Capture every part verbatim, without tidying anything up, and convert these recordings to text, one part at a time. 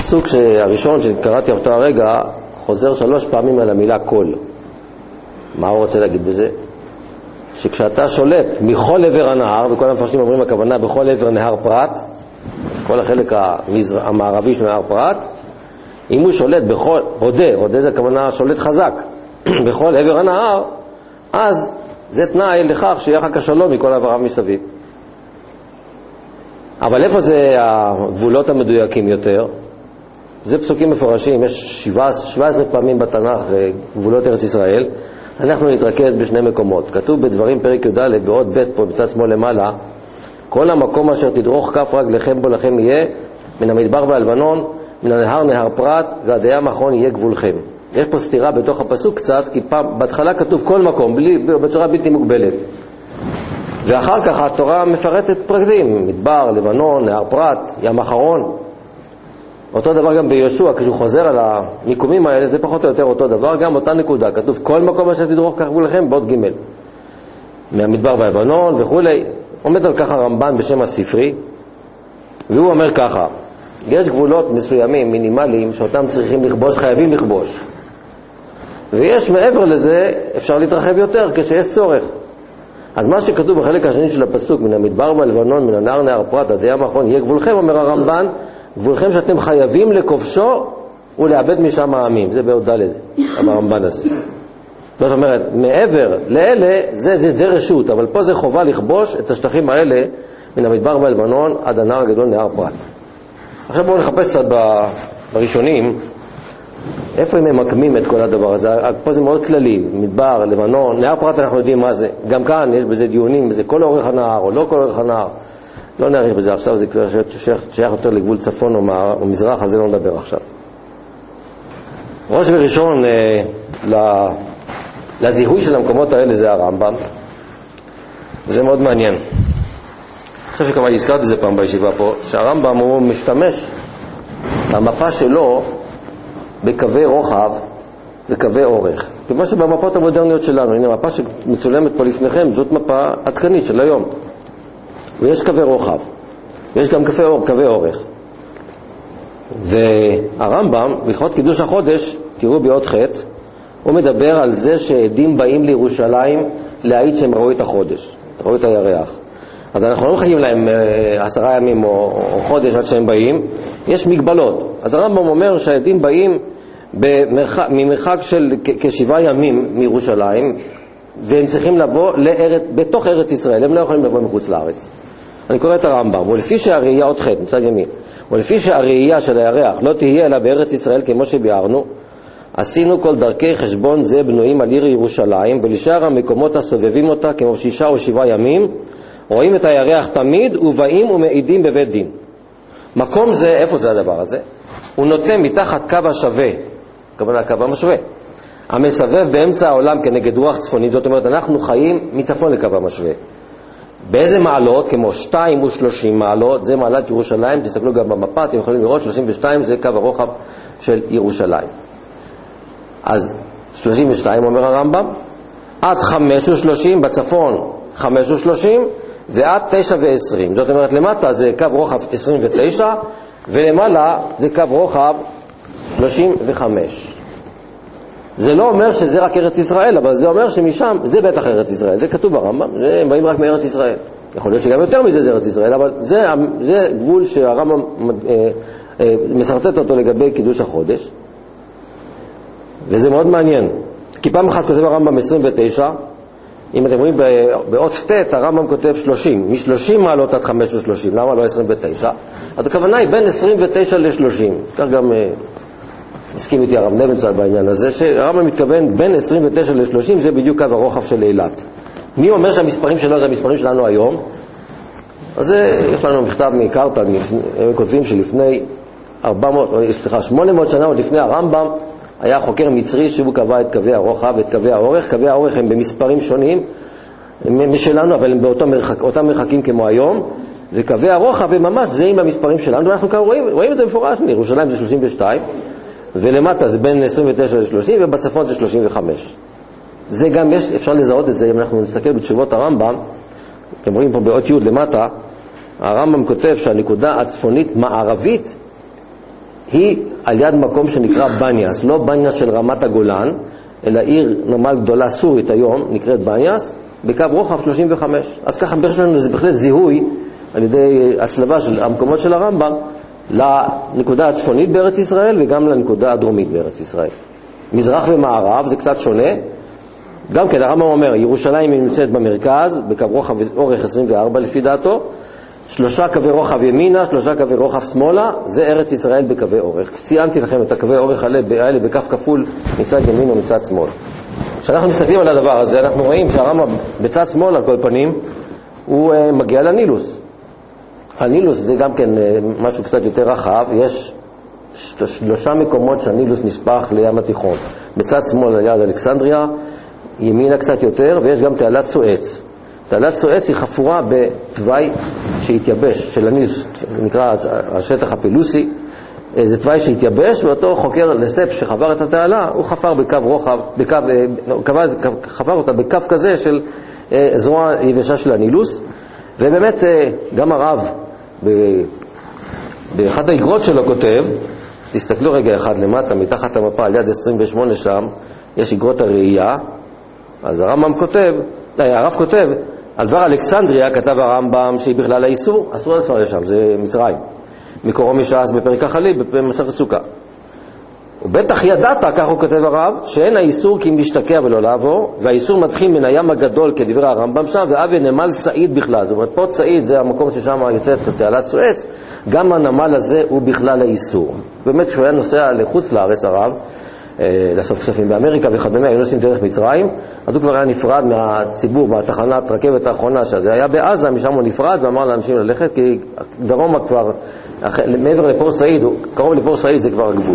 הפסוק הראשון שקראתי אותו הרגע חוזר שלוש פעמים על המילה כל. מה הוא רוצה להגיד בזה? שכשאתה שולט מכל עבר הנהר, וכל המפרשים אומרים הכוונה בכל עבר נהר פרת, כל החלק המערבי של נהר פרת, אם הוא שולט בכל, רודה, רודה זה הכוונה שולט חזק, בכל עבר הנהר, אז זה תנאי לכך שיהיה אחר כך שלום מכל עבריו מסביב. אבל איפה זה הגבולות המדויקים יותר? זה פסוקים מפורשים, יש שבע עשרה פעמים בתנ"ך גבולות ארץ ישראל. אנחנו נתרכז בשני מקומות. כתוב בדברים פרק י"ד בעוד ב' פה בצד שמאל למעלה, כל המקום אשר תדרוך כף רגליכם בו לכם יהיה, מן המדבר והלבנון, מן הנהר נהר פרת, ועד הים האחרון יהיה גבולכם. יש פה סתירה בתוך הפסוק קצת, כי פעם, בהתחלה כתוב כל מקום, בלי, בצורה בלתי מוגבלת. ואחר כך התורה מפרטת פרקדים, מדבר, לבנון, נהר פרת, ים האחרון. אותו דבר גם ביהושע, כשהוא חוזר על המיקומים האלה, זה פחות או יותר אותו דבר, גם אותה נקודה. כתוב כל מקום אשר תדרוך כך גבולכם, בעוד ג' מהמדבר והלבנון וכו'. עומד על ככה רמב"ן בשם הספרי, והוא אומר ככה, יש גבולות מסוימים, מינימליים, שאותם צריכים לכבוש, חייבים לכבוש. ויש מעבר לזה, אפשר להתרחב יותר כשיש צורך. אז מה שכתוב בחלק השני של הפסוק, מן המדבר והלבנון, מן הנהר נהר פרת, עד הים האחרון, יהיה גבולכם, אומר הרמב"ן, גבולכם שאתם חייבים לכובשו ולאבד משם העמים. זה בעוד ד' הרמב"ן הזה. זאת אומרת, מעבר לאלה, זה, זה, זה רשות, אבל פה זה חובה לכבוש את השטחים האלה, מן המדבר והלבנון, עד הנהר הגדול, נהר פרת. עכשיו בואו נחפש קצת בראשונים, איפה הם ממקמים את כל הדבר הזה? פה זה מאוד כללי, מדבר, לבנון, נהר פרת אנחנו יודעים מה זה. גם כאן יש בזה דיונים, בזה כל אורך הנהר או לא כל אורך הנהר. לא נעריך בזה עכשיו, זה כבר שייך יותר לגבול צפון או, מה, או מזרח, על זה לא נדבר עכשיו. ראש וראשון אה, לזיהוי של המקומות האלה זה הרמב"ם, וזה מאוד מעניין. אני חושב שכמה הזכרתי זה פעם בישיבה פה, שהרמב"ם הוא משתמש במפה שלו בקווי רוחב וקווי אורך. כמו שבמפות המודרניות שלנו, הנה המפה שמצולמת פה לפניכם, זאת מפה עדכנית של היום. ויש קווי רוחב, ויש גם קווי, אור, קווי אורך. והרמב"ם, בהלכות קידוש החודש, תראו בעוד חטא, הוא מדבר על זה שעדים באים לירושלים להעיד שהם ראו את החודש, ראו את הירח. אז אנחנו לא מחכים להם עשרה ימים או, או חודש עד שהם באים, יש מגבלות. אז הרמב"ם אומר שהעדים באים במרחק, ממרחק של כ- כשבעה ימים מירושלים, והם צריכים לבוא לארץ, בתוך ארץ ישראל, הם לא יכולים לבוא מחוץ לארץ. אני קורא את הרמב"ם, ולפי שהראייה עוד חטא, מצד ימין, ולפי שהראייה של הירח לא תהיה אלא בארץ ישראל כמו שביארנו, עשינו כל דרכי חשבון זה בנויים על עיר ירושלים, ולשאר המקומות הסובבים אותה כמו שישה או שבעה ימים, רואים את הירח תמיד ובאים ומעידים בבית דין. מקום זה, איפה זה הדבר הזה? הוא נוטה מתחת קו השווה, כוונה קו המשווה, המסבב באמצע העולם כנגד רוח צפונית, זאת אומרת אנחנו חיים מצפון לקו המשווה. באיזה מעלות? כמו שתיים ושלושים מעלות, זה מעלת ירושלים, תסתכלו גם במפה, אתם יכולים לראות, שלושים ושתיים זה קו הרוחב של ירושלים. אז שלושים ושתיים אומר הרמב"ם, עד חמש ושלושים בצפון, חמש ושלושים, ועד תשע ועשרים. זאת אומרת, למטה זה קו רוחב עשרים ותשע, ולמעלה זה קו רוחב שלושים וחמש. זה לא אומר שזה רק ארץ ישראל, אבל זה אומר שמשם, זה בטח ארץ ישראל. זה כתוב ברמב"ם, הם באים רק מארץ ישראל. יכול להיות שגם יותר מזה זה ארץ ישראל, אבל זה, זה גבול שהרמב"ם אה, אה, מסרטט אותו לגבי קידוש החודש. וזה מאוד מעניין. כי פעם אחת כותב הרמב"ם עשרים ותשע, אם אתם רואים באות ת' הרמב"ם כותב שלושים, מ-שלושים מעלות עד חמש ושלושים, למה לא עשרים ותשע? אז הכוונה היא בין עשרים ותשע ל-שלושים. כך גם אה, הסכים איתי הרב נבנצל בעניין הזה, שהרמב"ם מתכוון בין עשרים ותשע ל-שלושים, זה בדיוק קו הרוחב של אילת. מי אומר שהמספרים שלו זה המספרים שלנו היום? אז זה, יש לנו מכתב מקרטל, הם כותבים שלפני ארבע מאות, סליחה, שמונה מאות שנה עוד לפני הרמב"ם, היה חוקר מצרי שהוא קבע את קווי הרוחב ואת קווי האורך. קווי האורך הם במספרים שונים משלנו, אבל הם באותם מרחק, אותם מרחקים כמו היום, וקווי הרוחב הם ממש זהים במספרים שלנו, ואנחנו כאן רואים, רואים את זה מפורש, ירושלים זה שלושים ושתיים, ולמטה זה בין עשרים ותשע ל-שלושים, ובצפון זה שלושים וחמש. זה גם יש, אפשר לזהות את זה, אם אנחנו נסתכל בתשובות הרמב"ם, אתם רואים פה באות י' למטה, הרמב"ם כותב שהנקודה הצפונית מערבית היא על יד מקום שנקרא בניאס, לא בניאס של רמת הגולן, אלא עיר נמל גדולה סורית היום, נקראת בניאס, בקו רוחב שלושים וחמש. אז ככה יש לנו זה בהחלט זיהוי על ידי הצלבה של המקומות של הרמב"ם לנקודה הצפונית בארץ ישראל וגם לנקודה הדרומית בארץ ישראל. מזרח ומערב זה קצת שונה. גם כן הרמב"ם אומר, ירושלים נמצאת במרכז, בקו רוחב אורך עשרים וארבע לפי דעתו, שלושה קווי רוחב ימינה, שלושה קווי רוחב שמאלה, זה ארץ ישראל בקווי אורך. ציינתי לכם את הקווי אורך האלה בקו כפול מצד ימין ומצד שמאל. כשאנחנו מסתכלים על הדבר הזה, אנחנו רואים שהרמב"ם בצד שמאל על כל פנים, הוא uh, מגיע לנילוס. הנילוס זה גם כן uh, משהו קצת יותר רחב, יש שלושה מקומות שהנילוס נספח לים התיכון. בצד שמאל על יד אלכסנדריה, ימינה קצת יותר, ויש גם תעלת סואץ. תעלת סואץ היא חפורה בתוואי שהתייבש, של הנילוס, נקרא השטח הפילוסי. זה תוואי שהתייבש, ואותו חוקר לספ שחבר את התעלה, הוא חפר בקו רוחב, בקו, חפר אותה בקו כזה של זרוע יבשה של הנילוס. ובאמת גם הרב באחת האגרות שלו כותב, תסתכלו רגע אחד למטה, מתחת המפה על יד עשרים ושמונה שם, יש אגרות הראייה. אז הרמב"ם כותב, הרב כותב, על דבר אלכסנדריה כתב הרמב"ם שהיא בכלל האיסור, אסור לצור לשם, זה מצרים. מקורו משעס בפרק החליל, במסכת סוכה. ובטח ידעת, כך הוא כותב הרב, שאין האיסור כי אם להשתקע ולא לעבור, והאיסור מתחיל מן הים הגדול כדברי הרמב"ם שם, ואבי נמל סעיד בכלל. זאת אומרת, פה סעיד זה המקום ששם יוצאת תעלת סואץ, גם הנמל הזה הוא בכלל האיסור. באמת, כשהוא היה נוסע לחוץ לארץ הרב, לעשות כספים באמריקה וכדומה, היו נוסעים דרך מצרים, אז הוא כבר היה נפרד מהציבור בתחנת רכבת האחרונה שזה היה בעזה, משם הוא נפרד ואמר לאנשים ללכת, כי דרומה כבר, מעבר לפור סעיד, קרוב לפור סעיד זה כבר הגבול.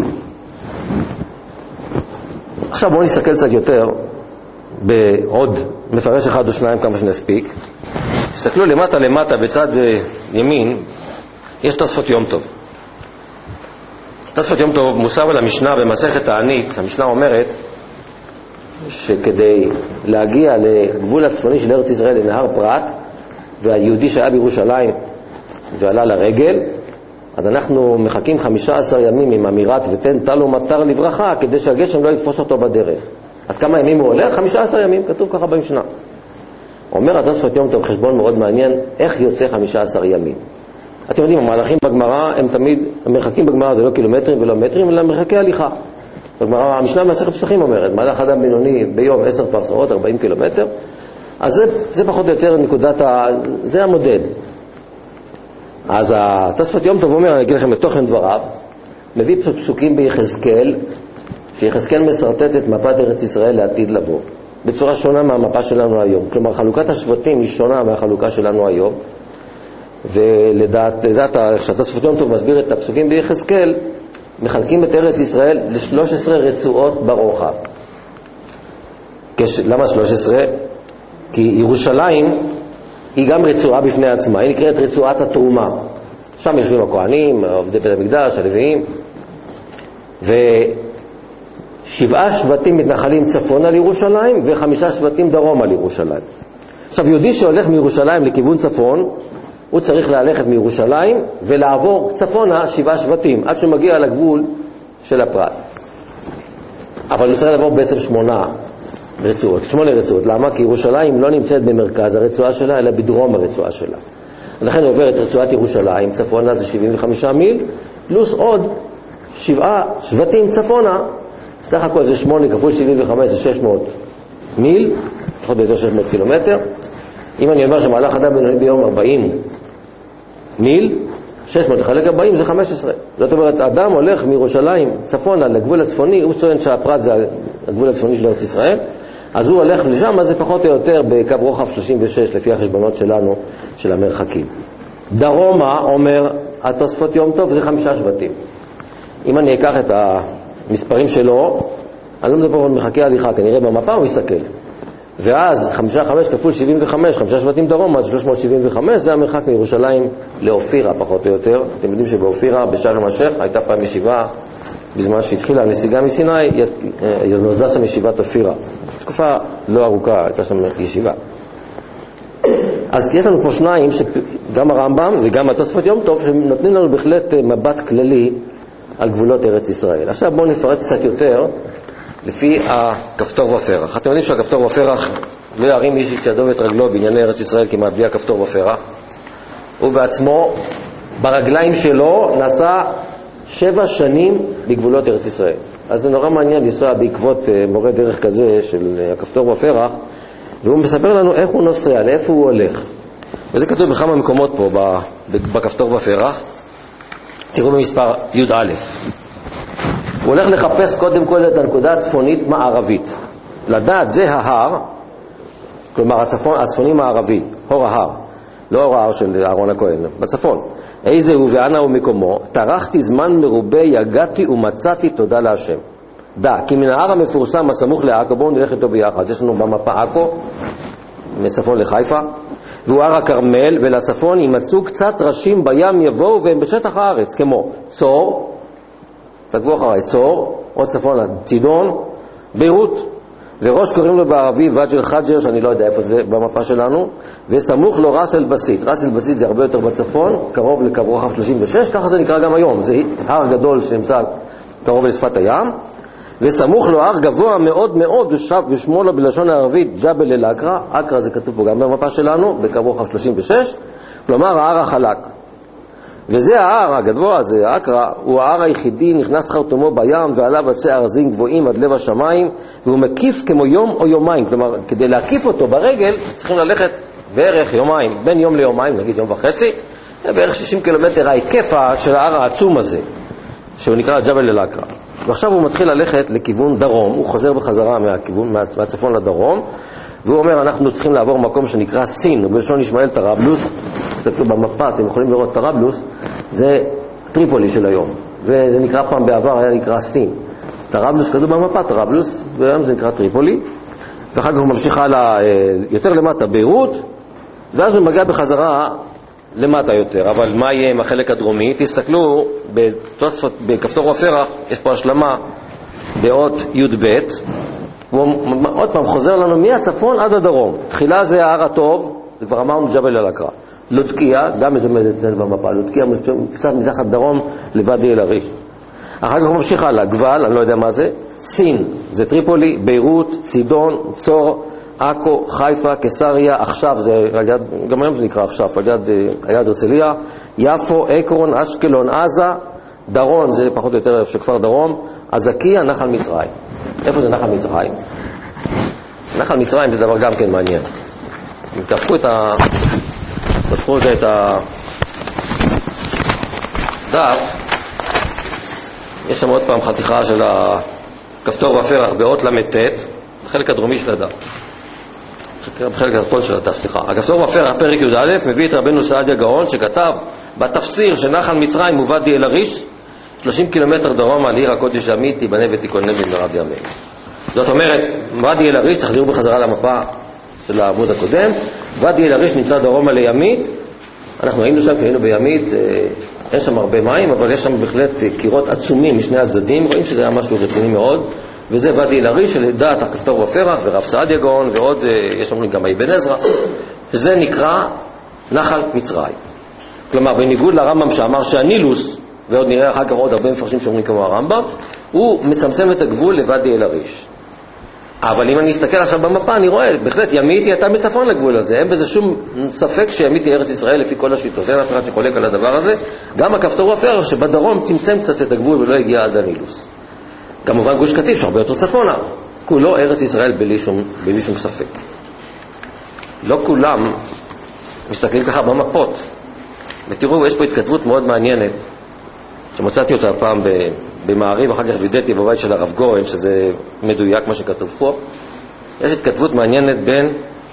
עכשיו בואו נסתכל קצת יותר בעוד מפרש אחד או שניים כמה שנספיק. תסתכלו למטה למטה בצד ימין, יש תוספות יום טוב. תוספות יום טוב מוסר על המשנה במסכת הענית. המשנה אומרת שכדי להגיע לגבול הצפוני של ארץ ישראל לנהר פרת, והיהודי שהיה בירושלים ועלה לרגל, אז אנחנו מחכים חמישה עשר ימים עם אמירת ותן טל ומטר לברכה, כדי שהגשם לא יתפוס אותו בדרך. אז כמה ימים הוא הולך? חמישה עשר ימים, כתוב ככה במשנה. אומר התוספות יום טוב חשבון מאוד מעניין, איך יוצא חמישה עשר ימים. אתם יודעים, המהלכים בגמרא הם תמיד, המרחקים בגמרא זה לא קילומטרים ולא מטרים, אלא מרחקי הליכה. בגמרא, המשנה במסכת פסחים אומרת, מהלך אדם בינוני ביום עשר פרסאות, ארבעים קילומטר, אז זה, זה פחות או יותר נקודת ה... זה המודד. אז התוספות יום טוב אומר, אני אגיד לכם את תוכן דבריו, מביא פסוקים ביחזקאל, שיחזקאל מסרטט את מפת ארץ ישראל לעתיד לבוא, בצורה שונה מהמפה שלנו היום. כלומר, חלוקת השבטים היא שונה מהחלוקה שלנו היום, ולדעת, לדעת, כשהתוספות יום טוב מסביר את הפסוקים ביחזקאל, מחלקים את ארץ ישראל ל-שלוש עשרה רצועות ברוחב. כש... למה שלוש עשרה? כי ירושלים היא גם רצועה בפני עצמה, היא נקראת רצועת התרומה. שם יושבים הכהנים, עובדי בית המקדש, הלוויים, ושבעה שבטים מתנחלים צפונה לירושלים, וחמישה שבטים דרומה לירושלים. עכשיו, יהודי שהולך מירושלים לכיוון צפון, הוא צריך ללכת מירושלים ולעבור צפונה שבעה שבטים, עד שהוא מגיע לגבול של הפרת. אבל הוא צריך לעבור בעצם שמונה רצועות, שמונה רצועות. למה? כי ירושלים לא נמצאת במרכז הרצועה שלה, אלא בדרום הרצועה שלה. לכן הוא עובר את רצועת ירושלים, צפונה זה שבעים וחמישה מיל, פלוס עוד שבעה שבטים צפונה, סך הכל זה שמונה כפול שבעים וחמש זה שש מאות מיל, פחות ביותר שש מאות קילומטר. אם אני אומר שמהלך אדם בינוני ביום ארבעים מיל, שש מאות לחלק ארבעים זה חמש עשרה. זאת אומרת, אדם הולך מירושלים צפונה לגבול הצפוני, הוא טוען שהפרת זה הגבול הצפוני של ארץ ישראל, אז הוא הולך לשם, אז זה פחות או יותר בקו רוחב שלושים ושש לפי החשבונות שלנו של המרחקים. דרומה אומר התוספות יום טוב זה חמישה שבטים. אם אני אקח את המספרים שלו, אני לא מדבר על מרחקי הליכה, כנראה במפה הוא יסתכל. ואז חמישה חמש כפול שבעים וחמש, חמישה שבטים דרום, אז שלוש מאות שבעים וחמש, זה המרחק מירושלים לאופירה פחות או יותר. אתם יודעים שבאופירה, בשארם א-שייח, הייתה פעם ישיבה, בזמן שהתחילה הנסיגה מסיני, נוסדה שם ישיבת אופירה. תקופה לא ארוכה, הייתה שם ישיבה. אז יש לנו פה שניים, גם הרמב"ם וגם התוספות יום טוב, שנותנים לנו בהחלט מבט כללי על גבולות ארץ ישראל. עכשיו בואו נפרט קצת יותר לפי הכפתור ופרח. אתם יודעים שהכפתור ופרח לא ירים איש את ידו ואת רגלו בענייני ארץ ישראל כמעט בלי הכפתור ופרח. הוא בעצמו ברגליים שלו נסע שבע שנים בגבולות ארץ ישראל. אז זה נורא מעניין לנסוע בעקבות מורה דרך כזה של הכפתור ופרח, והוא מספר לנו איך הוא נוסע, לאיפה הוא הולך. וזה כתוב בכמה מקומות פה בכפתור ופרח. תראו במספר י' א'. הוא הולך לחפש קודם כל את הנקודה הצפונית מערבית. לדעת זה ההר, כלומר הצפון, הצפוני מערבי, הור ההר, לא הור ההר של אהרון הכהן, בצפון. איזה הוא ואנה הוא מקומו, טרחתי זמן מרובה, יגעתי ומצאתי תודה להשם. דע, כי מן ההר המפורסם הסמוך לעכו, בואו נלך איתו ביחד. יש לנו במפה עכו, מצפון לחיפה, והוא הר הכרמל, ולצפון יימצאו קצת ראשים בים יבואו, והם בשטח הארץ, כמו צור, תקבו אחרי, צור, עוד צפון צידון, ביירות, וראש קוראים לו בערבי וג'ל חג'ר, שאני לא יודע איפה זה במפה שלנו, וסמוך לו רס אל בסית. רס אל בסית זה הרבה יותר בצפון, קרוב לקו רוחב שלושים ושש, ככה זה נקרא גם היום. זה הר גדול שנמצא קרוב לשפת הים, וסמוך לו הר גבוה מאוד מאוד, ושמו לו בלשון הערבית ג'בל אל אקרא. אקרא זה כתוב פה גם במפה שלנו, בקו רוחב שלושים ושש, כלומר ההר החלק. וזה ההר הגבוה הזה, אקרא, הוא ההר היחידי, נכנס חרטומו בים, ועליו עצי ארזים גבוהים עד לב השמיים, והוא מקיף כמו יום או יומיים. כלומר, כדי להקיף אותו ברגל, צריכים ללכת בערך יומיים, בין יום ליומיים, נגיד יום וחצי, בערך שישים קילומטר ההיקף של ההר העצום הזה, שהוא נקרא ג'בל אל אקרא. ועכשיו הוא מתחיל ללכת לכיוון דרום, הוא חוזר בחזרה מהכיוון, מהצפון לדרום, והוא אומר, אנחנו צריכים לעבור מקום שנקרא סין, ובלשון ישמעאל טרבלוס. תסתכלו במפה, אתם יכולים לראות טרבלוס, זה טריפולי של היום, וזה נקרא פעם בעבר, היה נקרא סין. טרבלוס כתוב במפה, טרבלוס, והיום זה נקרא טריפולי, ואחר כך הוא ממשיך הלאה יותר למטה, ביירות, ואז הוא מגיע בחזרה למטה יותר. אבל מה יהיה עם החלק הדרומי? תסתכלו, בתוספות, בכפתור ופרח, יש פה השלמה באות י' ב', הוא עוד פעם חוזר לנו מהצפון עד הדרום. תחילה זה ההר הטוב, זה כבר אמרנו ג'בל אל אקרא. לודקיה, גם איזה מדצל במפה, לודקיה קצת מתחת דרום לוואדי אל עריש. אחר כך הוא ממשיך הלאה, גבל, אני לא יודע מה זה, סין, זה טריפולי, ביירות, צידון, צור, עכו, חיפה, קיסריה, עכשיו, זה, גם היום זה נקרא עכשיו, על יד, על יד הרצליה, יפו, עקרון, אשקלון, עזה, דרון, זה פחות או יותר של כפר דרום, עזקיה, נחל מצרים. איפה זה נחל מצרים? נחל מצרים זה דבר גם כן מעניין. אם תהפכו את ה... תהפכו את הדף, יש שם עוד פעם חתיכה של הכפתור ופרח באות למתת, בחלק הדרומי של הדף. בחלק התחתון של הדף, סליחה. הכפתור ופרח, פרק י' א', מביא את רבנו סעדיה גאון, שכתב בתפסיר שנחל מצרים וואדי אל עריש, שלושים קילומטר דרום על עיר הקודש ימית, תיבנה ותיכונן במהרה בימינו. זאת אומרת, ואדי אל עריש, תחזירו בחזרה למפה של העמוד הקודם, ואדי אל עריש נמצא דרומה לימית, אנחנו היינו שם, כי היינו בימית, אין שם הרבה מים, אבל יש שם בהחלט קירות עצומים משני הצדדים, רואים שזה היה משהו רציני מאוד, וזה ואדי אל עריש, שלדעת הכפתור ופרח, ורב סעדיה גאון, ועוד, יש לנו גם אבן עזרא, שזה נקרא נחל מצרים. כלומר, בניגוד לרמב"ם שאמר שהנילוס, ועוד נראה אחר כך עוד הרבה מפרשים שאומרים כמו הרמב"ם, הוא מצמצם את הגבול לוואדי אל עריש. אבל אם אני אסתכל עכשיו במפה, אני רואה, בהחלט ימית היא הייתה מצפון לגבול הזה, אין בזה שום ספק שימית היא ארץ ישראל לפי כל השיטות, אין אף אחד שחולק על הדבר הזה. גם הכפתור ופרח שבדרום צמצם קצת את הגבול ולא הגיע עד הנילוס. כמובן גוש קטיף שהרבה יותר צפונה, כולו ארץ ישראל בלי שום, בלי שום ספק. לא כולם מסתכלים ככה במפות, ותראו, יש פה התכתבות מאוד מעניינת, שמצאתי אותה הפעם במעריב, אחר כך וידאתי בבית של הרב גורן, שזה מדויק מה שכתוב פה. יש התכתבות מעניינת בין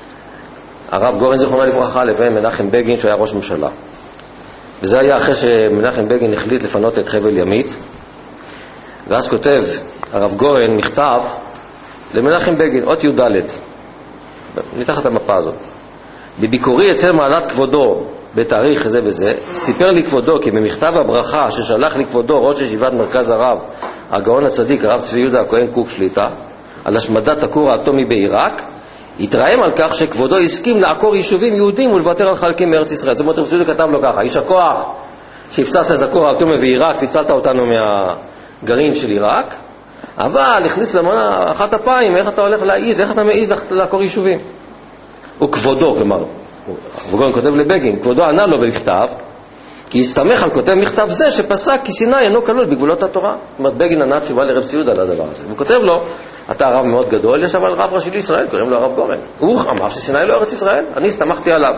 הרב גורן זיכרונו לברכה לבין מנחם בגין, שהיה ראש ממשלה. וזה היה אחרי שמנחם בגין החליט לפנות את חבל ימית, ואז כותב הרב גורן מכתב למנחם בגין, אות י' ד', מתחת המפה הזאת. בביקורי אצל מעלת כבודו בתאריך זה וזה, סיפר לי כבודו כי במכתב הברכה ששלח לי כבודו ראש ישיבת מרכז הרב, הגאון הצדיק הרב צבי יהודה הכהן קוק שליטה, על השמדת הכור האטומי בעיראק, התרעם על כך שכבודו הסכים לעקור יישובים יהודים ולוותר על חלקים מארץ ישראל. זאת אומרת, רב צבי יהודה כתב לו ככה, איש הכוח שהפצצת את הכור האטומי ועיראק, והצלת אותנו מהגרעין של עיראק, אבל הכניס למנה אחת אפיים, איך אתה הולך להעיז, איך אתה מעיז לעקור יישובים? הוא כבודו, כלומר, בן-גוריון כותב לבגין, כבודו ענה לו במכתב, כי הסתמך על כותב מכתב זה שפסק כי סיני אינו כלול בגבולות התורה. זאת אומרת, בגין ענה תשובה לרב ציודה על הדבר הזה. הוא כותב לו, אתה רב מאוד גדול, יש אבל רב ראשי לישראל, קוראים לו הרב גורן. הוא אמר שסיני לא ארץ ישראל, אני הסתמכתי עליו.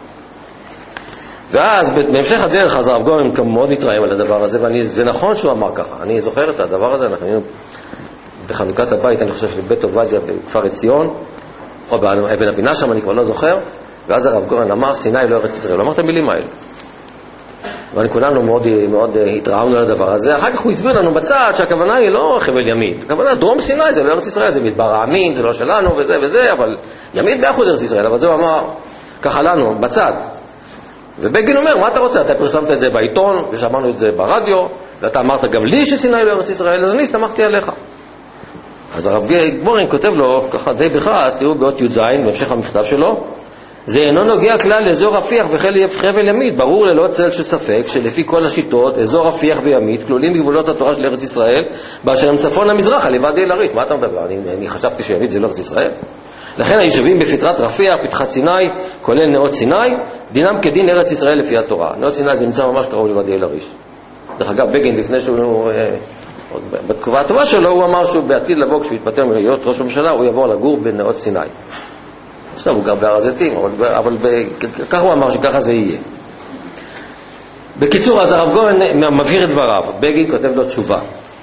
ואז בהמשך הדרך, אז הרב גורן מאוד מתרעם על הדבר הזה, וזה נכון שהוא אמר ככה. אני זוכר את הדבר הזה, אנחנו היינו בחנוכת הבית, אני חושב שבית עובדיה בכפר עציון, או באבן הפינה שם, אני כבר לא זוכר, ואז הרב גורן אמר, סיני לא ארץ ישראל. הוא אמר את המילים האלה. ואני כולנו מאוד, מאוד התרעמנו על הדבר הזה. אחר כך הוא הסביר לנו בצד שהכוונה היא לא חבל ימית. הכוונה דרום סיני זה לא ארץ ישראל, זה מדבר העמים, זה לא שלנו וזה וזה, אבל ימית באחוז ארץ ישראל. אבל זה הוא אמר ככה לנו, בצד. ובגין אומר, מה אתה רוצה? אתה פרסמת את זה בעיתון, ושמענו את זה ברדיו, ואתה אמרת גם לי שסיני לא ארץ ישראל, אז אני הסתמכתי עליך. אז הרב גורן כותב לו, ככה די בכעס, תראו באות י"ז, בהמשך המכתב שלו, זה אינו נוגע כלל לאזור רפיח וחבל ימית. ברור ללא צל של ספק שלפי כל השיטות, אזור רפיח וימית כלולים בגבולות התורה של ארץ ישראל, באשר הם צפון המזרח, על ואדי אל-עריש. מה אתה מדבר? אני, אני חשבתי שימית זה לא ארץ ישראל. לכן היישובים בפתרת רפיח, פתחת סיני, כולל נאות סיני, דינם כדין ארץ ישראל לפי התורה. נאות סיני זה נמצא ממש קרוב לוואדי אל-עריש. דרך אגב, בגין לפני שהוא, בתקופה הטובה שלו, הוא אמר שהוא בעתיד לבוא, כשהוא יתפטר מריות ראש הממשלה, הוא יבוא לגור בנאות סיני. עכשיו הוא גר בהר הזיתים, אבל, אבל ככה הוא אמר שככה זה יהיה. בקיצור, אז הרב גורן מבהיר את דבריו. בגין כותב לו תשובה.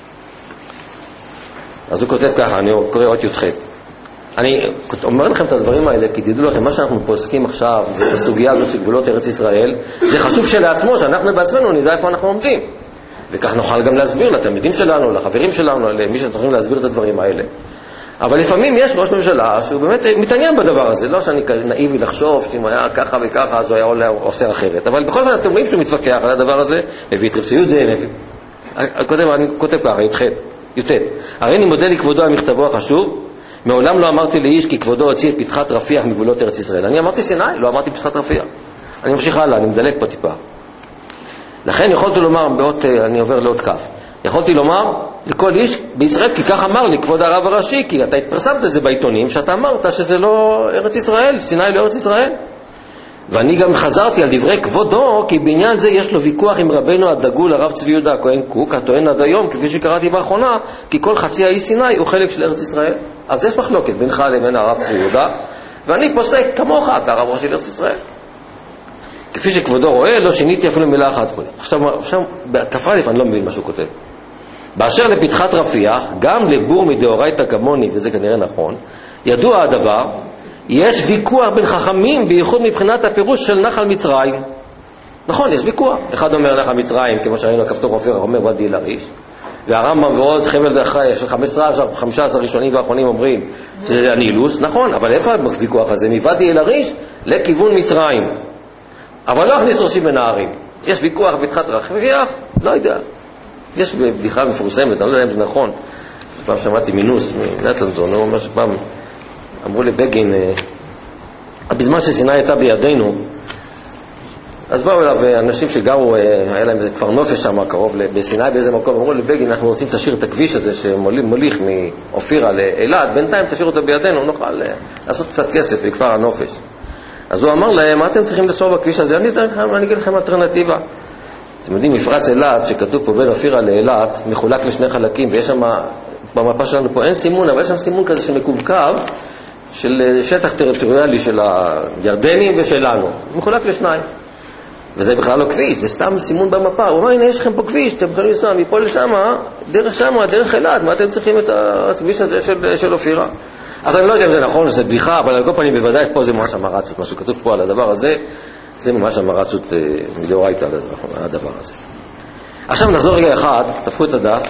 אז הוא כותב ככה, אני קורא עוד י"ח. אני אומר לכם את הדברים האלה, כי תדעו לכם, מה שאנחנו פוסקים עכשיו, בסוגיה הזאת של גבולות ארץ ישראל, זה חשוב שלעצמו, שאנחנו בעצמנו נדע איפה אנחנו עומדים. וכך נוכל גם להסביר לתלמידים שלנו, לחברים שלנו, למי שצריכים להסביר את הדברים האלה. אבל לפעמים יש ראש ממשלה שהוא באמת מתעניין בדבר הזה, לא שאני נאיבי לחשוב שאם היה ככה וככה אז הוא היה עושה אחרת, אבל בכל זאת אתם רואים שהוא מתווכח על הדבר הזה, מביא את רב ציודה, אני כותב ככה, י"ח, י"ט, הרי אני מודה לכבודו על מכתבו החשוב, מעולם לא אמרתי לאיש כי כבודו הוציא את פתחת רפיח מגבולות ארץ ישראל. אני אמרתי סיני, לא אמרתי פתחת רפיח. אני ממשיך הלאה, אני מדלק פה טיפה. לכן יכולתי לומר, באות, אני עובר לעוד כף, יכולתי לומר לכל איש בישראל, כי כך אמר לי כבוד הרב הראשי, כי אתה התפרסמת את זה בעיתונים, שאתה אמרת שזה לא ארץ ישראל, סיני לא ארץ ישראל. ואני גם חזרתי על דברי כבודו, כי בעניין זה יש לו ויכוח עם רבנו הדגול הרב צבי יהודה הכהן קוק, הטוען עד היום, כפי שקראתי באחרונה, כי כל חצי האי סיני הוא חלק של ארץ ישראל. אז יש מחלוקת בינך לבין הרב צבי יהודה, ואני פוסק כמוך, אתה הרב ראשי לארץ ישראל. כפי שכבודו רואה, לא שיניתי אפילו מילה אחת פה. עכשיו, עכשיו בהתקפה א' אני לא מבין מה שהוא כותב. באשר לפתחת רפיח, גם לבור מדאורייתא כמוני, וזה כנראה נכון, ידוע הדבר, יש ויכוח בין חכמים, בייחוד מבחינת הפירוש של נחל מצרים. נכון, יש ויכוח. אחד אומר נחל מצרים, כמו שראינו הכפתור רפיח, אומר ואדי אל-עריש, והרמב"ם ועוד חבל דחי של חמישה עשר ראשונים ואחרונים אומרים שזה הנילוס, נכון, אבל איפה הוויכוח הזה? מוואדי אל-עריש לכיוון מצרים. אבל לא הכניס ראשים בין הערים. יש ויכוח בתחת רפיח, לא יודע. יש בדיחה מפורסמת, אני לא יודע אם זה נכון. פעם שמעתי מינוס מנטלנזון, הוא אומר שפעם אמרו לבגין, בזמן שסיני הייתה בידינו, אז באו אליו אנשים שגרו, היה להם כבר נופש שם קרוב בסיני באיזה מקום, אמרו לבגין, אנחנו רוצים תשאיר את הכביש הזה שמוליך מאופירה לאילת, בינתיים תשאיר אותו בידינו, נוכל לעשות קצת כסף בכפר הנופש. אז הוא אמר להם, מה אתם צריכים לסוע בכביש הזה? אני אתן לכם, אני אגיד לכם אלטרנטיבה. אתם יודעים, מפרץ אילת, שכתוב פה בין אופירה לאילת, מחולק לשני חלקים, ויש שם, במפה שלנו פה אין סימון, אבל יש שם סימון כזה שמקובקב, של שטח טריטוריאלי של הירדנים ושלנו. מחולק לשניים. וזה בכלל לא כביש, זה סתם סימון במפה. הוא אומר, הנה, יש לכם פה כביש, אתם יכולים לנסוע מפה לשם, דרך שם, דרך אילת, מה אתם צריכים את הכביש הזה של, של אופירה? אז אני לא יודע אם זה נכון, זה בדיחה, אבל על כל פנים בוודאי פה זה ממש המרצות, מה שכתוב פה על הדבר הזה, זה ממש המרצות מדאורייתא על הדבר הזה. עכשיו נחזור רגע אחד, תפקו את הדף,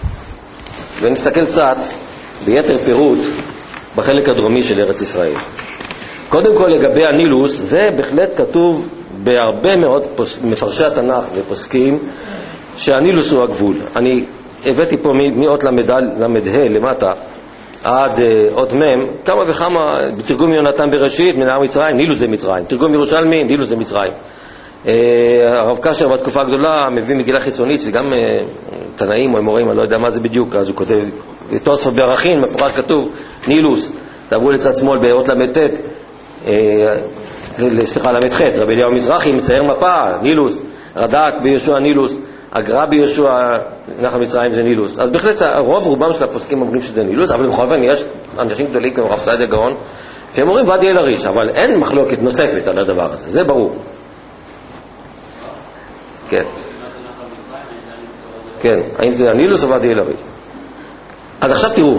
ונסתכל קצת ביתר פירוט בחלק הדרומי של ארץ ישראל. קודם כל לגבי הנילוס, זה בהחלט כתוב בהרבה מאוד מפרשי התנ"ך ופוסקים, שהנילוס הוא הגבול. אני הבאתי פה מאות למדה למטה, עד עוד מם, כמה וכמה, בתרגום יונתן בראשית, מנהר מצרים, נילוס זה מצרים, תרגום ירושלמי, נילוס זה מצרים. הרב קשר בתקופה הגדולה מביא מגילה חיצונית, שגם תנאים או אמורים, אני לא יודע מה זה בדיוק, אז הוא כותב, תוספות בערכין, מפורש כתוב, נילוס, תעברו לצד שמאל באות למתת, סליחה, למתחת, רבי אליהו מזרחי מצייר מפה, נילוס, רד"ק ביהושע נילוס, הגר"א ביהושע נחל מצרים זה נילוס. אז בהחלט הרוב רובם של הפוסקים אומרים שזה נילוס, אבל בכל זאת יש אנשים גדולים כמו רב סעדיה גאון שהם אומרים ואדי אל עריש, אבל אין מחלוקת נוספת על הדבר הזה, זה ברור. כן. כן, האם זה הנילוס או ואדי אל עריש? אז עכשיו תראו,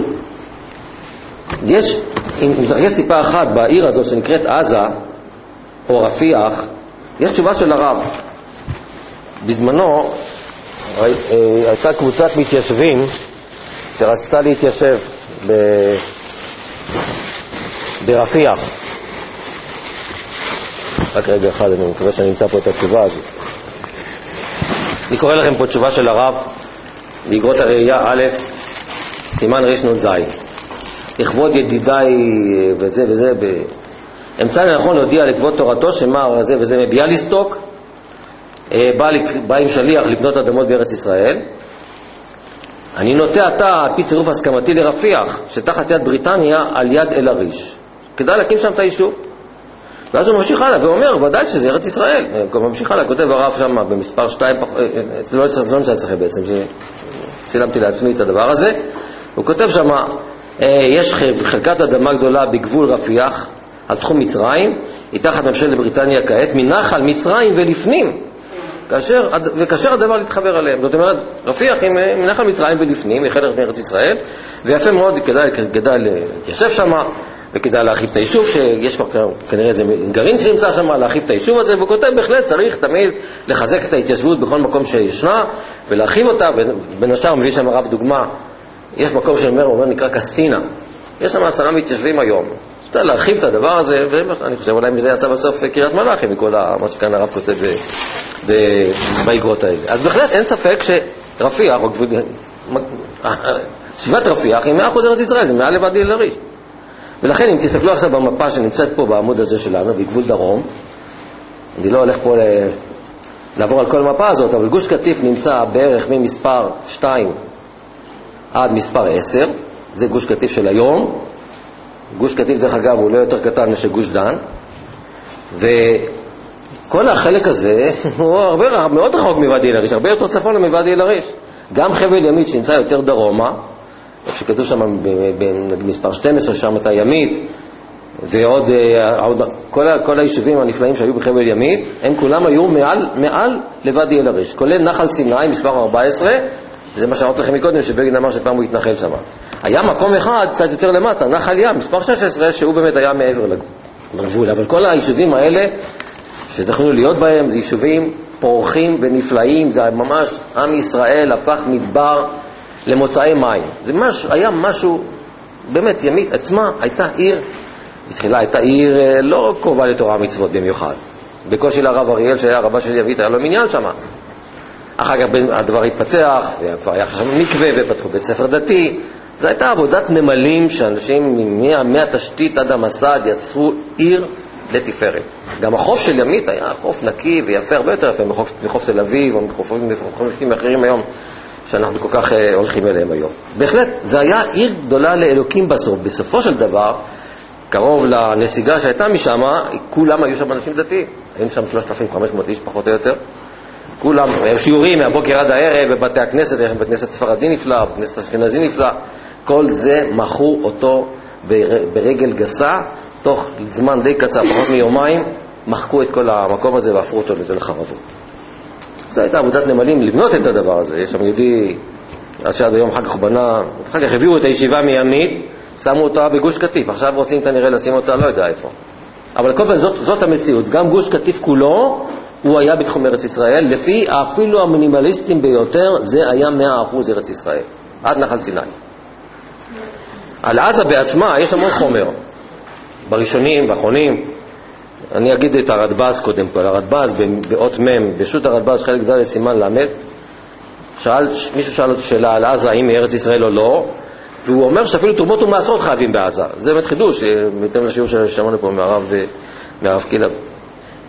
יש, יש טיפה אחת בעיר הזאת שנקראת עזה או רפיח, יש תשובה של הרב. בזמנו הייתה קבוצת מתיישבים שרצתה להתיישב ב... ברפיח. רק רגע אחד, אני מקווה שאני נמצא פה את התשובה הזאת. אני קורא לכם פה תשובה של הרב באגרות הראייה א', סימן רשנות זין. לכבוד ידידיי וזה וזה, באמצע לנכון להודיע לכבוד תורתו שמה זה וזה מביאליסטוק, בא, בא עם שליח לקנות אדמות בארץ ישראל. אני נוטה עתה על פי צירוף הסכמתי לרפיח שתחת יד בריטניה על יד אל עריש, כדאי להקים שם את היישוב. ואז הוא ממשיך הלאה ואומר ודאי שזה ארץ ישראל. הוא ממשיך הלאה, כותב הרב שם במספר שתיים, זה לא נמצא אצלכם בעצם, שצילמתי לעצמי את הדבר הזה. הוא כותב שם, יש חלקת אדמה גדולה בגבול רפיח על תחום מצרים, היא תחת ממשלת בריטניה כעת, מנחל מצרים ולפנים, כאשר, וכאשר הדבר להתחבר עליהם. זאת אומרת, רפיח עם מנחל מצרים ולפנים, היא חלק מארץ ישראל, ויפה מאוד, כדאי, כדאי להתיישב שם, וכדאי להרחיב את היישוב, שיש כבר כנראה איזה גרעין שנמצא שם, להרחיב את היישוב הזה, והוא כותב בהחלט צריך תמיד לחזק את ההתיישבות בכל מקום שישנה, ולהרחיב אותה. בין השאר מביא שם הרב דוגמה, יש מקום שאומר, אומר נקרא קסטינה, יש שם עשרה מתיישבים היום, שאתה להרחיב את הדבר הזה, ואני חושב אולי מזה יצא בסוף קריית מלאכי, מכל מה שכאן הרב כותב באגרות האלה. אז בהחלט אין ספק שרפיח, סביבת רפיח היא מאה אחוז ארץ ישראל, זה מעל לוואדי אל עריש. ולכן אם תסתכלו עכשיו במפה שנמצאת פה בעמוד הזה שלנו, בגבול דרום, אני לא הולך פה לעבור על כל המפה הזאת, אבל גוש קטיף נמצא בערך ממספר שתיים עד מספר עשר, זה גוש קטיף של היום. גוש קטיף דרך אגב הוא לא יותר קטן משל גוש דן, וכל החלק הזה הוא הרבה, מאוד רחוק מוואדי אל עריש, הרבה יותר צפון מוואדי אל עריש. גם חבל ימית שנמצא יותר דרומה, שכתוב שם במספר שתים עשרה, שם את הימית, ועוד עוד, כל, כל היישובים הנפלאים שהיו בחבל ימית, הם כולם היו מעל, מעל לוואדי אל עריש, כולל נחל סיני מספר ארבע עשרה, זה מה שאמרתי לכם מקודם, שבגין אמר שפעם הוא התנחל שם. היה מקום אחד קצת יותר למטה, נחל ים מספר שש עשרה, שהוא באמת היה מעבר לגבול. אבל כל היישובים האלה שזכינו להיות בהם, זה יישובים פורחים ונפלאים, זה ממש עם ישראל הפך מדבר למוצאי מים. זה מש, היה משהו, באמת ימית עצמה הייתה עיר, בתחילה הייתה עיר לא קרובה לתורה מצוות במיוחד. בקושי לרב אריאל שהיה רבה של יבית, היה לו מניין שם. אחר כך הדבר התפתח, וכבר היה חשב מקווה ופתחו בית ספר דתי. זו הייתה עבודת נמלים שאנשים מהתשתית עד המסד יצרו עיר לתפארת. גם החוף של ימית היה חוף נקי ויפה, הרבה יותר יפה מחוף, מחוף תל אביב או מחופים אחרים היום שאנחנו כל כך הולכים אליהם היום. בהחלט, זה היה עיר גדולה לאלוקים בסוף. בסופו של דבר, קרוב לנסיגה שהייתה משם, כולם היו שם אנשים דתיים. היו שם שלושת אלפים וחמש מאות איש פחות או יותר. כולם, שיעורים מהבוקר עד הערב בבתי הכנסת, בית כנסת ספרדי נפלא, בית כנסת אשכנזי נפלא, כל זה מחו אותו ברגל גסה, תוך זמן די קצר, פחות מיומיים, מחקו את כל המקום הזה והפכו אותו לזה לחרבות. זו הייתה עבודת נמלים לבנות את הדבר הזה. יש שם יהודי, עד שעד היום אחר כך בנה, אחר כך הביאו את הישיבה מימית, שמו אותה בגוש קטיף, עכשיו רוצים כנראה לשים אותה, לא יודע איפה. אבל כל פעם זאת, זאת המציאות, גם גוש קטיף כולו, הוא היה בתחום ארץ ישראל, לפי אפילו המינימליסטים ביותר, זה היה מאה אחוז ארץ ישראל, עד נחל סיני. על עזה בעצמה יש המון חומר, בראשונים, באחרונים. אני אגיד את הרדב"ז קודם כל, הרדב"ז באות מם, בשו"ת הרדב"ז חלק ד' סימן למד, שאל, מישהו שאל אותו שאלה על עזה, האם היא ארץ ישראל או לא, והוא אומר שאפילו תרומות ומעשרות חייבים בעזה. זה באמת חידוש, בהתאם לשיעור ששמענו פה מהרב, מהרב קילב.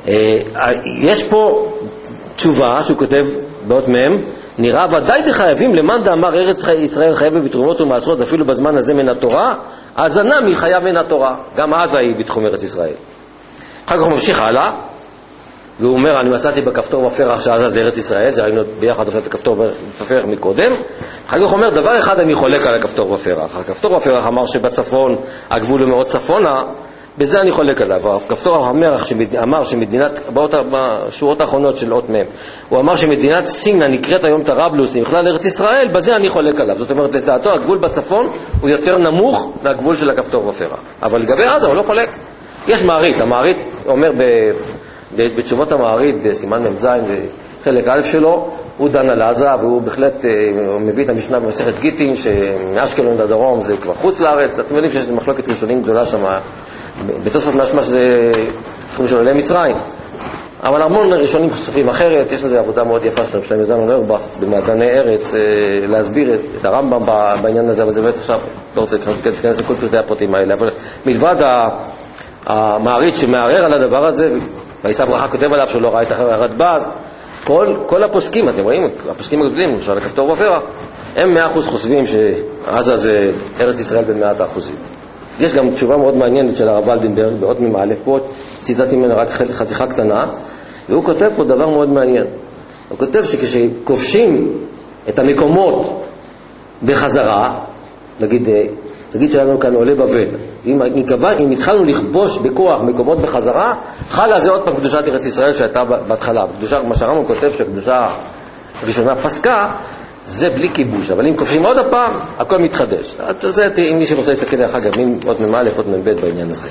יש פה תשובה שהוא כותב באות מהם, נראה ודאי דחייבים למאן דאמר ארץ ישראל חייבת בתרומות ומעשרות אפילו בזמן הזה מן התורה, אז הנמי חייב מן התורה, גם עזה היא בתחום ארץ ישראל. אחר כך הוא ממשיך הלאה, והוא אומר, אני מצאתי בכפתור ופרח שעזה זה ארץ ישראל, זה ראינו ביחד את הכפתור ופרח מקודם. אחר כך הוא אומר, דבר אחד אני חולק על הכפתור ופרח. הכפתור ופרח אמר שבצפון הגבול הוא מאוד צפונה, בזה אני חולק עליו. הכפתור המרח אמר שמדינת, בשורות האחרונות של אות מהם, הוא אמר שמדינת סימנה נקראת היום טרבלוס, היא בכלל ארץ ישראל, בזה אני חולק עליו. זאת אומרת, לדעתו הגבול בצפון הוא יותר נמוך מהגבול של הכפתור ופרח. אבל לגבי עזה הוא לא חולק. יש מערית, המערית אומר ב... בתשובות המערית, בסימן ממזין וחלק א' שלו, הוא דן על עזה, והוא בהחלט הוא מביא את המשנה במסכת גיטין, שמאשקלון לדרום זה כבר חוץ לארץ. אתם יודעים שיש מחלוקת ראשונים גדולה שם, בתוספות משמע שזה תחום של עולי מצרים. אבל המון ראשונים חושבים אחרת, יש לזה עבודה מאוד יפה של רבי מזן אוירבך, במעדני ארץ, להסביר את הרמב"ם בעניין הזה, אבל זה באמת עכשיו, לא רוצה להיכנס לכל פרטי הפרטים האלה, אבל מלבד המערית שמערער על הדבר הזה, וישא ברכה כותב עליו שהוא לא ראה את הרדב"ז, כל, כל הפוסקים, אתם רואים, הפוסקים הגדולים, למשל הכפתור ופרח, הם מאה אחוז חושבים שעזה זה ארץ ישראל במאת האחוזים. יש גם תשובה מאוד מעניינת של הרב ולדנברג באות ממאלף, פה ציטטתי ממנו רק חתיכה קטנה, והוא כותב פה דבר מאוד מעניין. הוא כותב שכשכובשים את המקומות בחזרה, נגיד, נגיד שלנו כאן עולה בבל, אם, אם התחלנו לכבוש בכוח מקומות בחזרה, חלה זה עוד פעם קדושת ארץ ישראל שהייתה בהתחלה. קדושה, מה שהרמב"ם כותב שהקדושה הראשונה פסקה, זה בלי כיבוש, אבל אם כובשים עוד הפעם, הכל מתחדש. זה אם מי שרוצה להסתכל אחר כך, עוד ממא' עוד מב' בעניין הזה.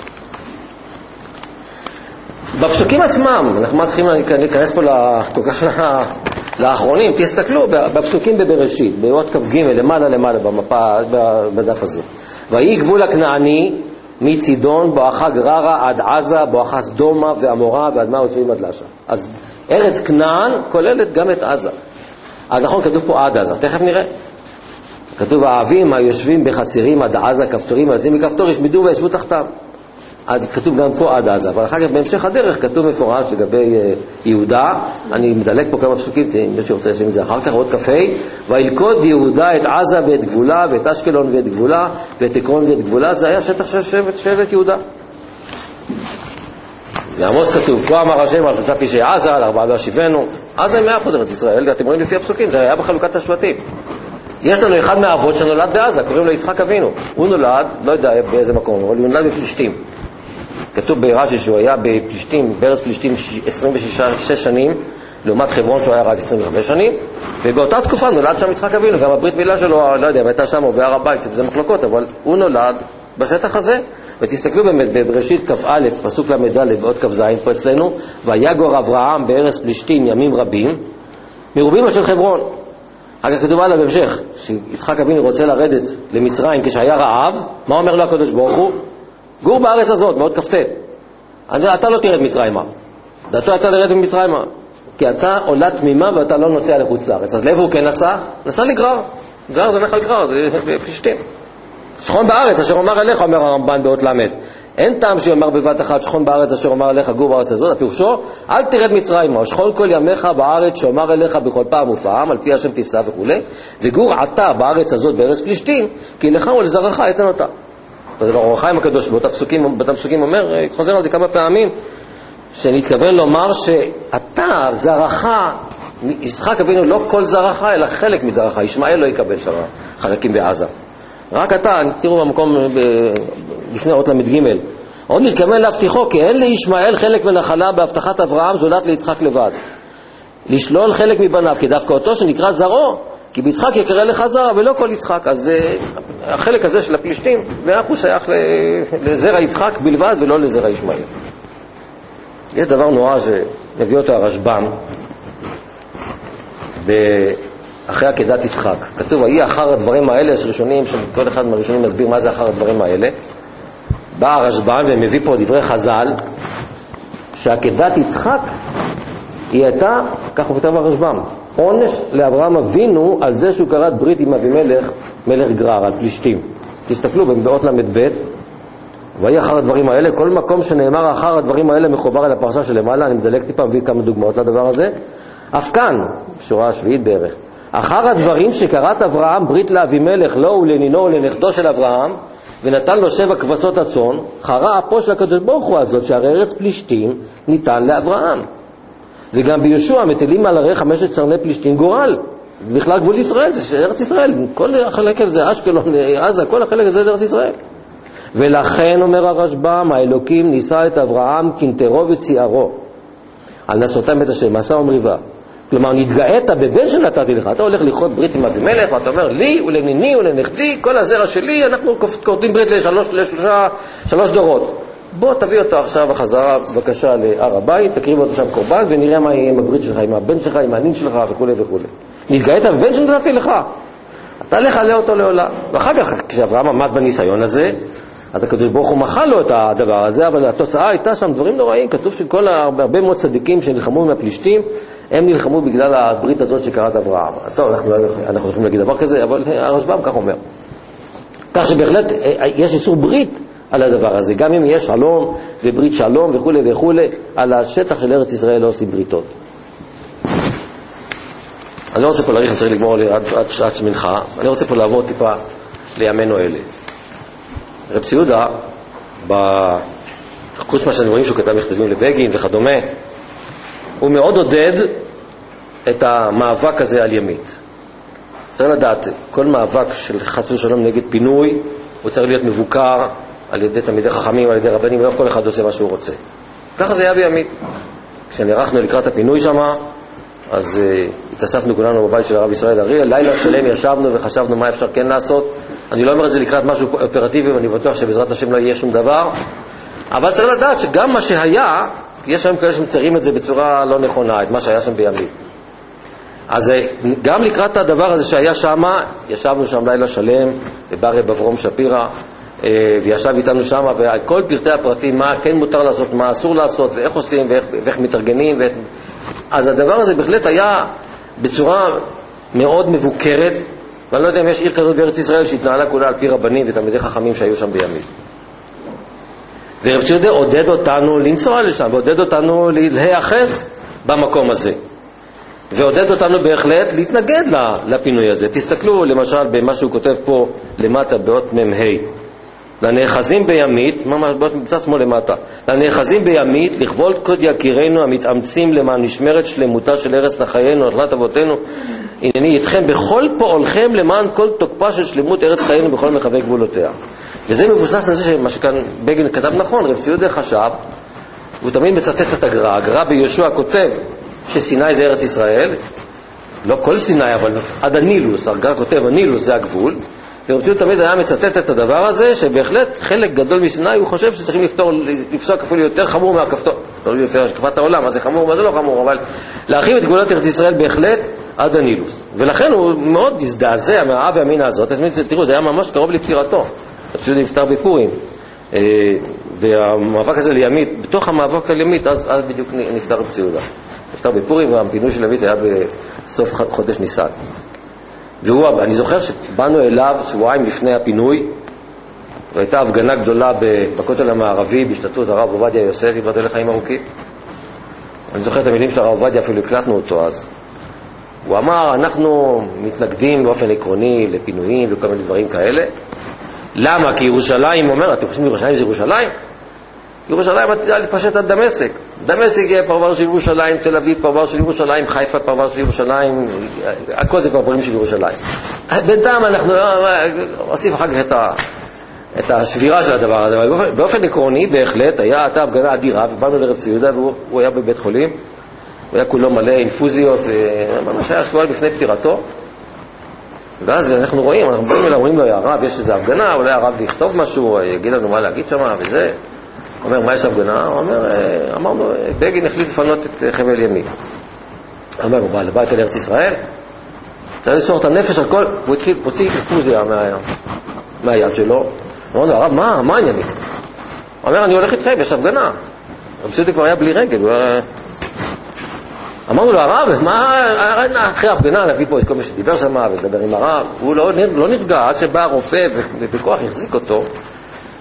בפסוקים עצמם, אנחנו מה צריכים להיכנס פה כל כך לאחרונים, תסתכלו בפסוקים בבראשית, באות כ"ג למעלה למעלה במפה, בדף הזה. ויהי גבול הכנעני מצידון בואכה גררה עד עזה בואכה סדומה ועמורה ועד מה עוצבים עד לשה. אז ארץ כנען כוללת גם את עזה. אז נכון, כתוב פה עד עזה, תכף נראה. כתוב האבים היושבים בחצירים עד עזה, כפתורים היוצאים מכפתור ישמדו וישבו תחתם. אז כתוב גם פה עד עזה, אבל אחר כך בהמשך הדרך כתוב מפורש לגבי יהודה. אני מדלק פה כמה פסוקים, מי שרוצה לשם זה אחר כך, עוד כ"ה. וילכוד יהודה את עזה ואת גבולה ואת אשקלון ואת גבולה ואת עקרון ואת גבולה, זה היה שטח של שבט, שבט יהודה. בעמוס כתוב, כה אמר השם על שלושה פשעי עזה, על ארבעה והשיבנו. עזה היא מאה אחוז ארץ ישראל, אתם רואים לפי הפסוקים, זה היה בחלוקת השבטים. יש לנו אחד מהאבות שנולד בעזה, קוראים לו יצחק אבינו. הוא נולד, לא יודע באיזה מקום, אבל הוא נולד בפלישתים. כתוב ברש"י שהוא היה בפלישתים, בארץ פלישתים עשרים ושש שנים, לעומת חברון שהוא היה רק עשרים וחמש שנים, ובאותה תקופה נולד שם יצחק אבינו, גם הברית מילה שלו, לא יודע, הייתה שם או בהר הבית, זה מחלוקות, אבל הוא נולד בשטח הזה. ותסתכלו באמת בבראשית כ"א, פסוק למד' ועוד כ"ז פה אצלנו, ויגור אברהם בארץ פלישתים ימים רבים, מרובים של חברון. אחר כך כתוב עליו בהמשך, שיצחק אבינו רוצה לרדת למצרים כשהיה רעב, מה אומר לו הקדוש ברוך הוא? גור בארץ הזאת, מאוד כ"ט. אתה לא תרד מצרימה. דעתו אתה לרד ממצרימה. כי אתה עולה תמימה ואתה לא נוסע לחוץ לארץ. אז לאיפה הוא כן נסע? נסע לגרר. גרר זה נחל גרר, זה פלישתים. שכון בארץ אשר אומר אליך, אומר הרמב"ן באות למד. אין טעם שיאמר בבת אחת שכון בארץ אשר אומר אליך גור בארץ הזאת, הפירושו אל תרד מצרימה, שכון כל ימיך בארץ שאומר אליך בכל פעם ופעם, על פי השם תישא וכו', וגור עתה בארץ הזאת בארץ פלישתים, כי לך ולזרעך אתן אותה. אור החיים הקדוש באותם פסוקים, באותם פסוקים אומר, חוזר על זה כמה פעמים, שנתכוון לומר שאתה זרעך, יצחק אבינו לא כל זרעך אלא חלק מזרעך, ישמעאל לא יקבל שם חלקים בעזה. רק אתה, תראו במקום לפני אות למד ג' עוד נתכוון להבטיחו, כי אין לישמעאל חלק ונחלה בהבטחת אברהם זולת ליצחק לבד. לשלול חלק מבניו, כי דווקא אותו שנקרא זרעו, כי ביצחק יקרא לך זרע ולא כל יצחק. אז החלק הזה של הפלישתים, מאה אחוז שייך לזרע יצחק בלבד ולא לזרע ישמעאל. יש דבר נורא שמביא אותו הרשב"ם, אחרי עקדת יצחק. כתוב, ויהי אחר הדברים האלה, יש ראשונים, שכל אחד מהראשונים מסביר מה זה אחר הדברים האלה. בא הרשב"ם ומביא פה דברי חז"ל, שעקדת יצחק היא הייתה, כך הוא כתב הרשב"ם, עונש לאברהם אבינו על זה שהוא קראת ברית עם אבימלך, מלך גרר, על פלישתים. תסתכלו באות למד ב', ויהי אחר הדברים האלה, כל מקום שנאמר אחר הדברים האלה מחובר אל הפרשה שלמעלה, אני מדלק טיפה מביא כמה דוגמאות לדבר הזה. אף כאן, שורה השביעית בערך, אחר הדברים שקראת אברהם ברית לאבימלך, לא ולנינו ולנכדו של אברהם, ונתן לו שבע כבשות הצאן, חרה אפו של הקדוש ברוך הוא הזאת, שהרי ארץ פלישתים ניתן לאברהם. וגם ביהושע מטילים על הרי חמשת צרני פלישתים גורל. בכלל גבול ישראל, זה ארץ ישראל, כל החלק הזה, אשקלון, עזה, כל החלק הזה זה ארץ ישראל. ולכן אומר הרשב"ם, האלוקים ניסה את אברהם כנתרו וציערו על נשאותם את השם, מעשה ומריבה. כלומר, נתגאת בבן שנתתי לך. אתה הולך לכרות ברית עם אבימלך, ואתה אומר, לי ולניני ולנכדי, כל הזרע שלי, אנחנו כורתים ברית לשלוש, לשלושה, שלוש דורות. בוא תביא אותו עכשיו החזרה, בבקשה, להר הבית, תקריב אותו שם קורבן, ונראה מה יהיה עם הברית שלך, עם הבן שלך, עם הנין שלך וכו' וכו'. נתגאת בבן שנתתי לך. אתה לך עלה אותו לעולם. ואחר כך, כשאברהם עמד בניסיון הזה, אז הקדוש ברוך הוא מחל לו את הדבר הזה, אבל התוצאה הייתה שם דברים נוראים. כתוב שכל הרבה מאוד צדיקים שנלחמו מהפלישתים, הם נלחמו בגלל הברית הזאת שקראת אברהם. טוב, אנחנו אנחנו יכולים להגיד דבר כזה, אבל הרשב"ם כך אומר. כך שבהחלט יש איסור ברית על הדבר הזה, גם אם יש שלום וברית שלום וכו' וכו', על השטח של ארץ ישראל לא עושים בריתות. אני לא רוצה פה להאריך, אני צריך לגמור עד, עד שעת מנחה, אני רוצה פה לעבור טיפה לימינו אלה. רב ציודה, בחוץ מה שאני רואים שהוא כתב מכתבים לבגין וכדומה, הוא מאוד עודד את המאבק הזה על ימית. צריך לדעת, כל מאבק של חס ושלום נגד פינוי, הוא צריך להיות מבוקר על ידי תלמידי חכמים, על ידי רבנים, ולא כל אחד עושה מה שהוא רוצה. ככה זה היה בימית. כשנערכנו לקראת הפינוי שם, אז uh, התאספנו כולנו בבית של הרב ישראל אריאל, לילה שלם ישבנו וחשבנו מה אפשר כן לעשות. אני לא אומר את זה לקראת משהו אופרטיבי, ואני בטוח שבעזרת השם לא יהיה שום דבר, אבל צריך לדעת שגם מה שהיה, יש שם כאלה שמציירים את זה בצורה לא נכונה, את מה שהיה שם בימית. אז גם לקראת הדבר הזה שהיה שם, ישבנו שם לילה שלם, ובא רב אברום שפירא, וישב איתנו שם, וכל פרטי הפרטים, מה כן מותר לעשות, מה אסור לעשות, ואיך עושים, ואיך, ואיך מתארגנים, ואיך... אז הדבר הזה בהחלט היה בצורה מאוד מבוקרת, ואני לא יודע אם יש עיר כזאת בארץ ישראל שהתנהלה כולה על פי רבנים ותלמידי חכמים שהיו שם בימית. ורב ציודה עודד אותנו לנסוע לשם, ועודד אותנו להיאחז במקום הזה. ועודד אותנו בהחלט להתנגד לפינוי הזה. תסתכלו למשל במה שהוא כותב פה למטה באות ממ"ה. לנאחזים בימית, ממש באות מצד שמאל למטה. לנאחזים בימית, לכבוד קוד יקירנו המתאמצים למען נשמרת שלמותה של ארץ לחיינו, נחלת אבותינו. הנני איתכם בכל פועלכם למען כל תוקפה של שלמות ארץ חיינו בכל מרחבי גבולותיה. וזה מבוסס על זה שמה שכאן בגין כתב נכון, רב ציודה חשב, הוא תמיד מצטט את הגר"א. הגר"א ביהושע כותב שסיני זה ארץ ישראל, לא כל סיני, אבל עד הנילוס, הגר"א כותב הנילוס זה הגבול, ורב ציודה תמיד היה מצטט את הדבר הזה, שבהחלט חלק גדול מסיני הוא חושב שצריכים לפתור, לפסוק אפילו יותר חמור מהכפתור, תלוי לפי השקפת העולם, מה זה חמור, מה זה לא חמור, אבל להרחיב את גבולות ארץ ישראל בהחלט עד הנילוס. ולכן הוא מאוד הזדעזע מהאב והמינה הזאת. תראו, זה היה ממש קרוב לפטירתו. רב ציודה נפטר בפורים. והמאבק הזה לימית, בתוך המאבק לימית, אז, אז בדיוק נפטר רב ציודה. נפטר בפורים, והפינוי של ימית היה בסוף חודש ניסן. והוא, אני זוכר שבאנו אליו שבועיים לפני הפינוי, והייתה הפגנה גדולה בכותל המערבי, בהשתתפות הרב עובדיה יוסף, ייבדל לחיים ארוכים. אני זוכר את המילים של הרב עובדיה, אפילו הקלטנו אותו אז. הוא אמר, אנחנו מתנגדים באופן עקרוני לפינויים וכל מיני דברים כאלה. למה? כי ירושלים אומר, אתם חושבים ירושלים זה ירושלים? ירושלים עתידה להתפשט עד דמשק. דמשק יהיה פרבר של ירושלים, תל אביב פרבר של ירושלים, חיפה פרבר של ירושלים, הכל זה פרברים של ירושלים. בינתיים אנחנו עושים אחר כך את, ה, את השבירה של הדבר הזה, אבל באופן עקרוני בהחלט היה הייתה הפגנה אדירה, ובאנו לרב ציודה והוא היה בבית חולים, הוא היה כולו מלא אינפוזיות, ממש היה שבועיים לפני פטירתו. ואז אנחנו רואים, אנחנו באים אליו, אומרים לו, הרב, יש איזו הפגנה, אולי הרב יכתוב משהו, יגיד לנו מה להגיד שם, וזה. הוא אומר, מה יש הפגנה? הוא אומר, אמרנו, בגין החליט לפנות את חבל ימית. הוא אומר, הוא בא לבית אל ארץ ישראל, צריך לסור את הנפש על כל, והוא התחיל, הוציא אינפוזיה מה, מהיד שלו. אמרנו לו, הרב, מה, מה עניינית? הוא אומר, אני הולך איתכם, יש הפגנה. רב ציודה כבר היה בלי רגל, הוא היה... אמרנו לו, הרב, מה, אחרי ההפגנה נביא פה את כל מי שדיבר שם ודבר עם הרב. הוא לא, לא נרגע, עד שבא הרופא ובכוח החזיק אותו,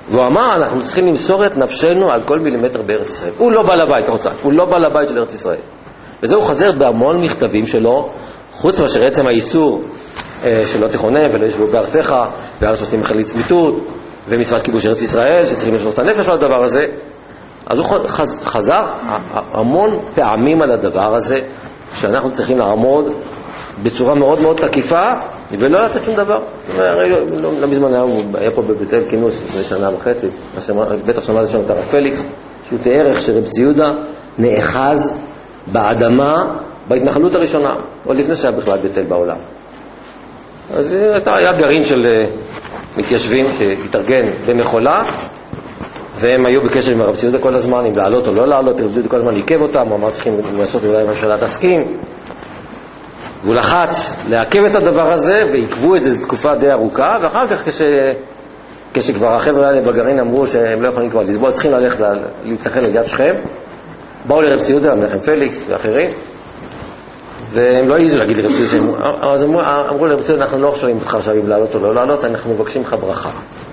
והוא אמר, אנחנו צריכים למסור את נפשנו על כל מילימטר בארץ ישראל. הוא לא בא לבית, הוא לא בא לבית של ארץ ישראל. וזה הוא חזר בהמון מכתבים שלו, חוץ מאשר עצם האיסור אה, שלא תכונן ולא ישבו בארצך, וארץ שותים מחלית צמיתות, ומצוות כיבוש ארץ ישראל, שצריכים לשמור את הנפש על הדבר הזה. אז הוא חז, חזר המון פעמים על הדבר הזה, שאנחנו צריכים לעמוד בצורה מאוד מאוד תקיפה, ולא לתת שום דבר. לא מזמן היה פה בבית אל כינוס, לפני שנה וחצי, בטח שמעתי שם את הרב פליקס, שהוא תיאר איך שרב ציודה נאחז באדמה בהתנחלות הראשונה, או לפני שהיה בכלל בית אל בעולם. אז היה גרעין של מתיישבים שהתארגן במחולה, והם היו בקשר עם הרב ציודה כל הזמן, אם לעלות או לא לעלות, הרב ציודה כל הזמן עיכב אותם, הוא אמר צריכים לעשות אולי ממשלה תסכים, והוא לחץ לעכב את הדבר הזה, ועיכבו איזו תקופה די ארוכה, ואחר כך כש... כשכבר החבר'ה האלה בגרעין אמרו שהם לא יכולים כבר לסבול, צריכים ללכת להתנחל ליד שכם, באו לרב ציודה, מנחם פליקס ואחרים, והם לא העיזו להגיד לרב ציודה, אז אמרו, אמרו לרב ציודה, אנחנו לא חושבים אותך עכשיו אם לעלות או לא לעלות, אנחנו מבקשים לך ברכה.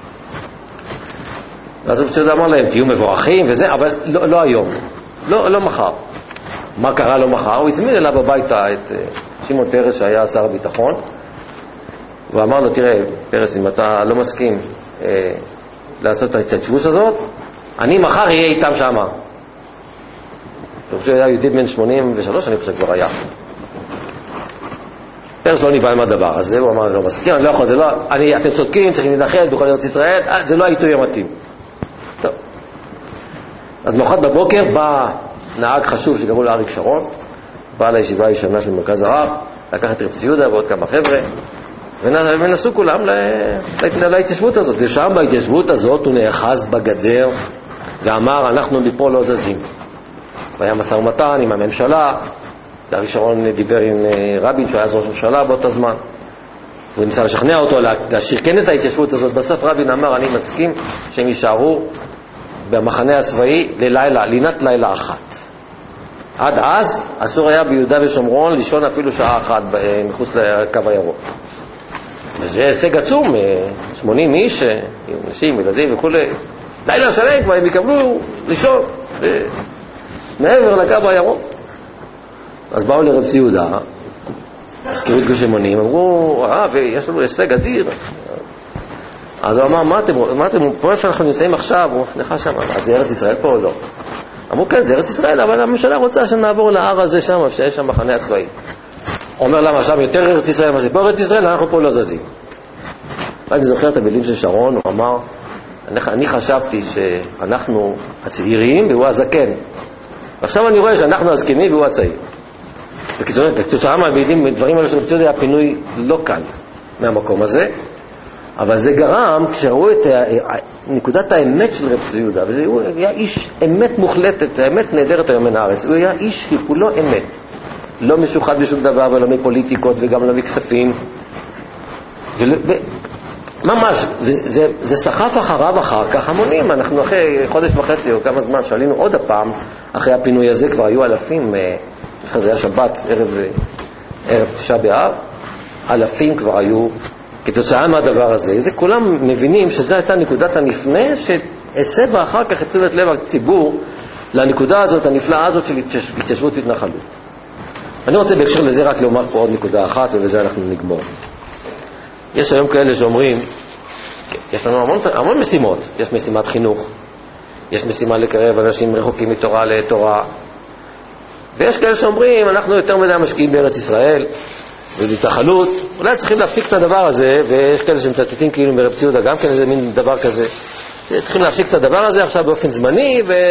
ואז רב ציודה אמר להם, תהיו מבורכים וזה, אבל לא, לא היום, לא, לא מחר. מה קרה לו מחר? הוא הזמין אליו הביתה את שמעון פרס שהיה שר הביטחון, ואמר לו, תראה פרס, אם אתה לא מסכים אה, לעשות את ההתיישבות הזאת, אני מחר אהיה איתם שמה. הוא היה יהודי בן שמונים ושלוש, אני חושב כבר היה. פרס לא נבהל מהדבר הזה, הוא אמר, אני לא מסכים, אני לא יכול, זה לא, אני, אתם צודקים, צריכים להתאחד בכל ארץ ישראל, זה לא העיתוי המתאים. טוב. אז מחרת בבוקר בא נהג חשוב שקראו לו אריק שרון, בא לישיבה הישנה של מרכז הרב, לקח את רב ציודה ועוד כמה חבר'ה, ונסו כולם להתיישבות הזאת. ושם בהתיישבות הזאת הוא נאחז בגדר ואמר, אנחנו מפה לא זזים. והיה משא ומתן עם הממשלה, אריק שרון דיבר עם רבין שהיה ראש ממשלה באותו זמן, והוא ניסה לשכנע אותו להשאיר כן את ההתיישבות הזאת. בסוף רבין אמר, אני מסכים שהם יישארו במחנה הצבאי ללילה, לינת לילה אחת. עד אז אסור היה ביהודה ושומרון לישון אפילו שעה אחת מחוץ לקו הירוק. וזה הישג עצום, שמונים איש, נשים, ילדים וכו'. לילה שלם כבר הם יקבלו לישון מעבר לקו הירוק. אז באו לרב ציודה, הזכירו את גושמונים, אמרו, אה, ויש לנו הישג אדיר. אז הוא אמר, מה אתם, מה אתם, פה איפה אנחנו נמצאים עכשיו, הוא נלך שם, אז זה ארץ ישראל פה או לא? אמרו, כן, זה ארץ ישראל, אבל הממשלה רוצה שנעבור להר הזה שם, שיש שם מחנה הצבאי. הוא אומר, למה שם יותר ארץ ישראל, מה זה פה ארץ ישראל, אנחנו פה לא זזים. ואני זוכר את המילים של שרון, הוא אמר, אני, אני חשבתי שאנחנו הצעירים והוא הזקן. ועכשיו אני רואה שאנחנו הזקנים והוא הצעיר. וכתוצאה מהבידים, דברים האלה של ציודה, היה פינוי לא קל מהמקום הזה, אבל זה גרם, כשראו את נקודת האמת של רב ציודה, והוא היה איש אמת מוחלטת, האמת נהדרת היום מן הארץ, הוא היה איש כולו אמת, לא משוחד בשום דבר ולא מפוליטיקות וגם לא מכספים, ממש, זה, זה סחף אחריו אחר כך המונים. אנחנו אחרי חודש וחצי או כמה זמן שעלינו עוד הפעם, אחרי הפינוי הזה כבר היו אלפים, זה היה שבת, ערב, ערב תשעה באב, אלפים כבר היו כתוצאה מהדבר הזה. זה כולם מבינים שזו הייתה נקודת הנפנה שהסבה אחר כך את תשומת לב הציבור לנקודה הזאת, הנפלאה הזאת של התיישבות והתנחלות. אני רוצה בהקשר לזה רק לומר פה עוד נקודה אחת ובזה אנחנו נגמור. יש היום כאלה שאומרים, יש לנו המון, המון משימות. יש משימת חינוך, יש משימה לקרב אנשים רחוקים מתורה לתורה, ויש כאלה שאומרים, אנחנו יותר מדי משקיעים בארץ ישראל ובהתנחלות, אולי צריכים להפסיק את הדבר הזה, ויש כאלה שמצטטים כאילו מרב ציודה גם כן איזה מין דבר כזה, צריכים להפסיק את הדבר הזה עכשיו באופן זמני ו...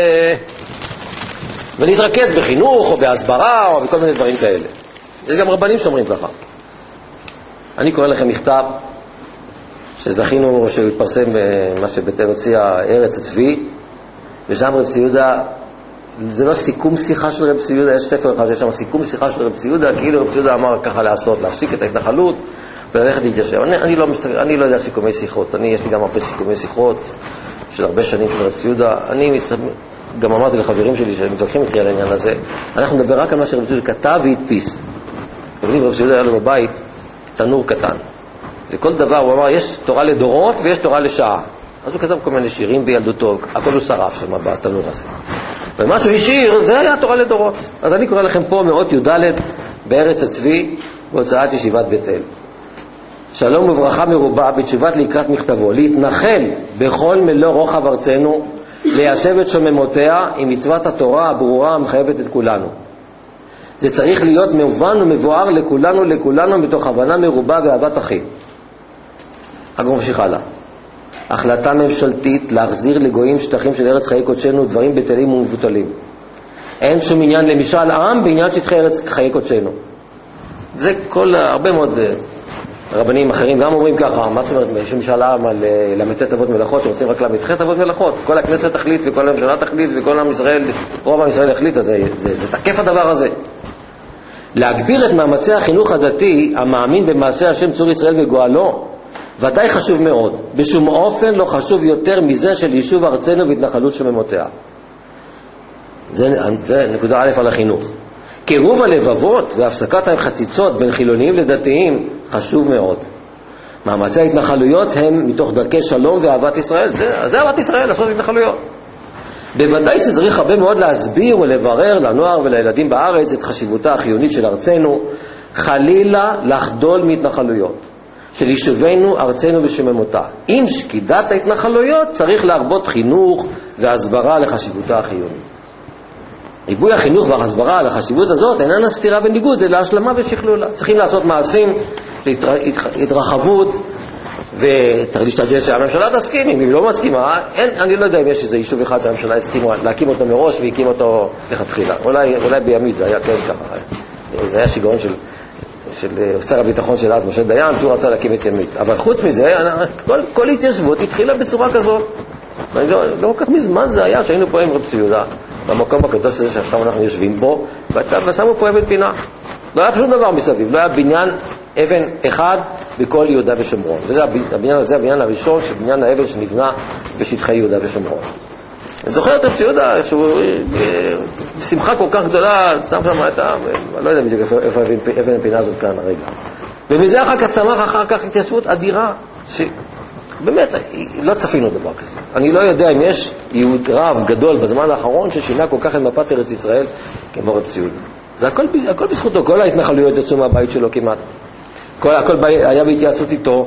ולהתרכז בחינוך או בהסברה או בכל מיני דברים כאלה. יש גם רבנים שאומרים ככה. אני קורא לכם מכתב שזכינו שהתפרסם במה שבית אל הוציאה ארץ הצבי, ושם רב ציודה, זה לא סיכום שיחה של רב ציודה, יש ספר אחד, יש שם סיכום שיחה של רב ציודה, כאילו רב ציודה אמר ככה לעשות, להפסיק את ההתנחלות וללכת להתיישב. אני, אני, לא, אני לא יודע סיכומי שיחות, אני, יש לי גם הרבה סיכומי שיחות של הרבה שנים של רב ציודה. אני גם אמרתי לחברים שלי שהם מתווכחים איתי על העניין הזה, אנחנו נדבר רק על מה שרב ציודה כתב והדפיס. רב ציודה היה לו בבית תנור קטן, וכל דבר הוא אמר, יש תורה לדורות ויש תורה לשעה. אז הוא כתב כל מיני שירים בילדותו, הכל הוא שרף שם בתנור הזה. ומה שהוא השאיר, זה היה תורה לדורות. אז אני קורא לכם פה מאות י"ד בארץ הצבי, בהוצאת ישיבת בית אל. שלום וברכה מרובה בתשובת לקראת מכתבו, להתנחל בכל מלוא רוחב ארצנו, ליישב את שוממותיה עם מצוות התורה הברורה המחייבת את כולנו. זה צריך להיות מובן ומבואר לכולנו לכולנו מתוך הבנה מרובה ואהבת אחים. אגב ממשיך הלאה. החלטה ממשלתית להחזיר לגויים שטחים של ארץ חיי קודשנו דברים בטלים ומבוטלים. אין שום עניין למשאל עם בעניין שטחי ארץ חיי קודשנו. זה כל הרבה מאוד רבנים אחרים גם אומרים ככה. מה זאת אומרת? יש משאל עם על למתת אבות מלאכות שרוצים רק למתחת אבות מלאכות. כל הכנסת תחליט וכל הממשלה תחליט וכל עם ישראל, רוב עם ישראל יחליט, אז זה, זה, זה תקף הדבר הזה. להגביר את מאמצי החינוך הדתי המאמין במעשה השם צור ישראל וגואלו ודאי חשוב מאוד. בשום אופן לא חשוב יותר מזה של יישוב ארצנו והתנחלות שוממותיה. זה, זה נקודה א' על החינוך. קירוב הלבבות והפסקת החציצות בין חילוניים לדתיים חשוב מאוד. מאמצי ההתנחלויות הם מתוך דרכי שלום ואהבת ישראל. זה, זה אהבת ישראל, לעשות התנחלויות. בוודאי שצריך הרבה מאוד להסביר ולברר לנוער ולילדים בארץ את חשיבותה החיונית של ארצנו, חלילה לחדול מהתנחלויות, של יישובנו ארצנו ושוממותה. עם שקידת ההתנחלויות צריך להרבות חינוך והסברה לחשיבותה החיונית. ריבוי החינוך וההסברה לחשיבות הזאת איננה סתירה וניגוד, אלא השלמה ושכלולה. צריכים לעשות מעשים להתרחבות, וצריך להשתדל שהממשלה תסכים. אם היא לא מסכימה, אין, אני לא יודע אם יש איזה יישוב אחד שהממשלה הסכימה להקים אותו מראש והקים אותו לכתחילה. אולי, אולי בימית זה היה כן ככה. זה היה שיגעון של, של שר הביטחון של אז, משה דיין, שהוא רצה להקים את ימית. אבל חוץ מזה, כל, כל התיישבות התחילה בצורה כזאת. לא, לא כל כך מזמן זה היה שהיינו פה עם רב ציודה, במקום הקדוש הזה שעכשיו אנחנו יושבים בו, ושמו פה אבן פינה. לא היה פשוט דבר מסביב, לא היה בניין אבן אחד בכל יהודה ושומרון. וזה הבניין הזה, הבניין הראשון, שבניין האבן שנבנה בשטחי יהודה ושומרון. אני זוכר את רב ציודה, שהוא בשמחה כל כך גדולה, שם שם את ה... אני לא יודע בדיוק איפה אבן הפינה הזאת כאן הרגע. ומזה אחר כך צמח אחר כך התיישבות אדירה, ש... באמת, לא צפינו דבר כזה. אני לא יודע אם יש יהוד רב גדול בזמן האחרון ששינה כל כך את מפת ארץ ישראל כמו רב ציודה. זה הכל, הכל בזכותו, כל ההתנחלויות יצאו מהבית שלו כמעט. כל, הכל היה בהתייעצות איתו,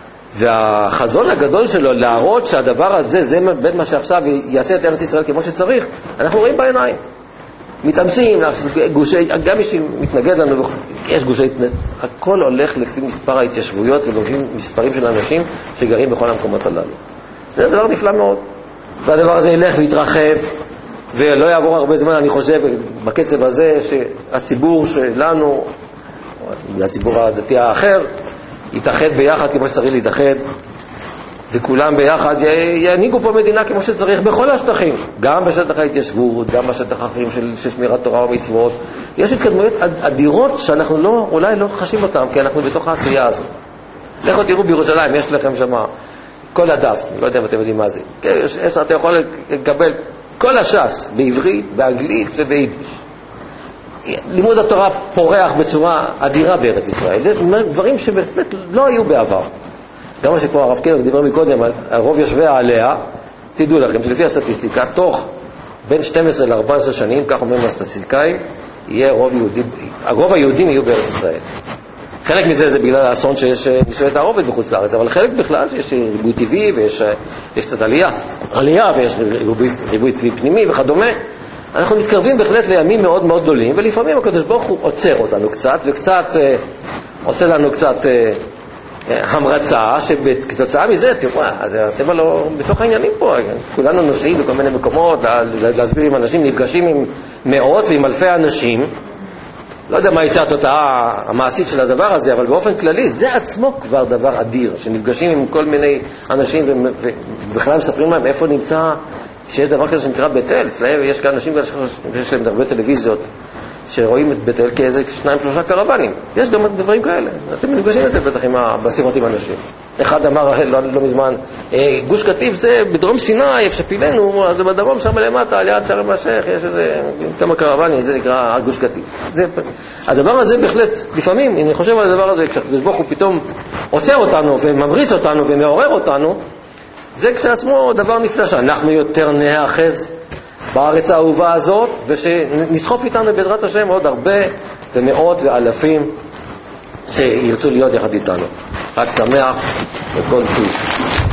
והחזון הגדול שלו להראות שהדבר הזה, זה באמת מה שעכשיו יעשה את ארץ ישראל כמו שצריך, אנחנו רואים בעיניים. מתאמצים, גושי, גם מי שמתנגד לנו, יש גושי, הכל הולך לפי מספר ההתיישבויות ולומדים מספרים של אנשים שגרים בכל המקומות הללו. זה דבר נפלא מאוד. והדבר הזה ילך ויתרחב, ולא יעבור הרבה זמן, אני חושב, בקצב הזה, שהציבור שלנו, הציבור הדתי האחר, יתאחד ביחד כמו שצריך להתאחד, וכולם ביחד יעניקו פה מדינה כמו שצריך בכל השטחים, גם בשטח ההתיישבות, גם בשטח האחרים של, של שמירת תורה ומצוות. יש התקדמויות אדירות שאנחנו לא, אולי לא חשים אותם, כי אנחנו בתוך העשייה הזאת. לכו תראו בירושלים, יש לכם שם כל הדף, אני לא יודע אם אתם יודעים מה זה. יש, יש, אתה יכול לקבל כל הש"ס, בעברית, באנגלית וביידיש. לימוד התורה פורח בצורה אדירה בארץ ישראל. זה דברים שבאמת לא היו בעבר. גם מה שפה הרב קלר דיבר מקודם, הרוב יושבי עליה, תדעו לכם שלפי הסטטיסטיקה, תוך בין שתים עשרה ל-ארבע עשרה שנים, כך אומרים הסטטיסטיקאים, יהיה רוב יהודי, הרוב היהודים יהיו בארץ ישראל. חלק מזה זה בגלל האסון שיש נישואי תערובת בחוץ לארץ, אבל חלק בכלל שיש ריבוי טבעי ויש קצת עלייה, עלייה ויש ריבוי, ריבוי טבעי פנימי וכדומה. אנחנו מתקרבים בהחלט לימים מאוד מאוד גדולים, ולפעמים הקדוש ברוך הוא עוצר אותנו קצת, וקצת אה, עושה לנו קצת אה, המרצה, שכתוצאה מזה, תראו, הטבע לא בתוך העניינים פה, כולנו נוסעים בכל מיני מקומות, להסביר עם אנשים, נפגשים עם מאות ועם אלפי אנשים, לא יודע מה יצא התוצאה המעשית של הדבר הזה, אבל באופן כללי זה עצמו כבר דבר אדיר, שנפגשים עם כל מיני אנשים ובכלל מספרים להם איפה נמצא, שיש דבר כזה שנקרא בית אל. אצלהם יש כאן אנשים שיש להם הרבה טלוויזיות שרואים את בית אל כאיזה שניים שלושה קרבנים. יש גם דברים כאלה, אתם נפגשים את זה בטח עם בשיחות עם אנשים. אחד אמר לא, לא מזמן, גוש קטיף זה בדרום סיני, איפה שפילנו, אז זה בדרום שם למטה, על יד שער המשך, יש איזה כמה קרבנים, זה נקרא גוש קטיף. זה, הדבר הזה בהחלט, לפעמים, אני חושב על הדבר הזה, כשהקדוש ברוך הוא פתאום עוצר אותנו וממריץ אותנו ומעורר אותנו, זה כשעצמו דבר נפלא, שאנחנו יותר נאחז בארץ האהובה הזאת, ושנסחוף איתנו בעזרת השם עוד הרבה ומאות ואלפים שירצו להיות יחד איתנו. חג שמח וכל טוב.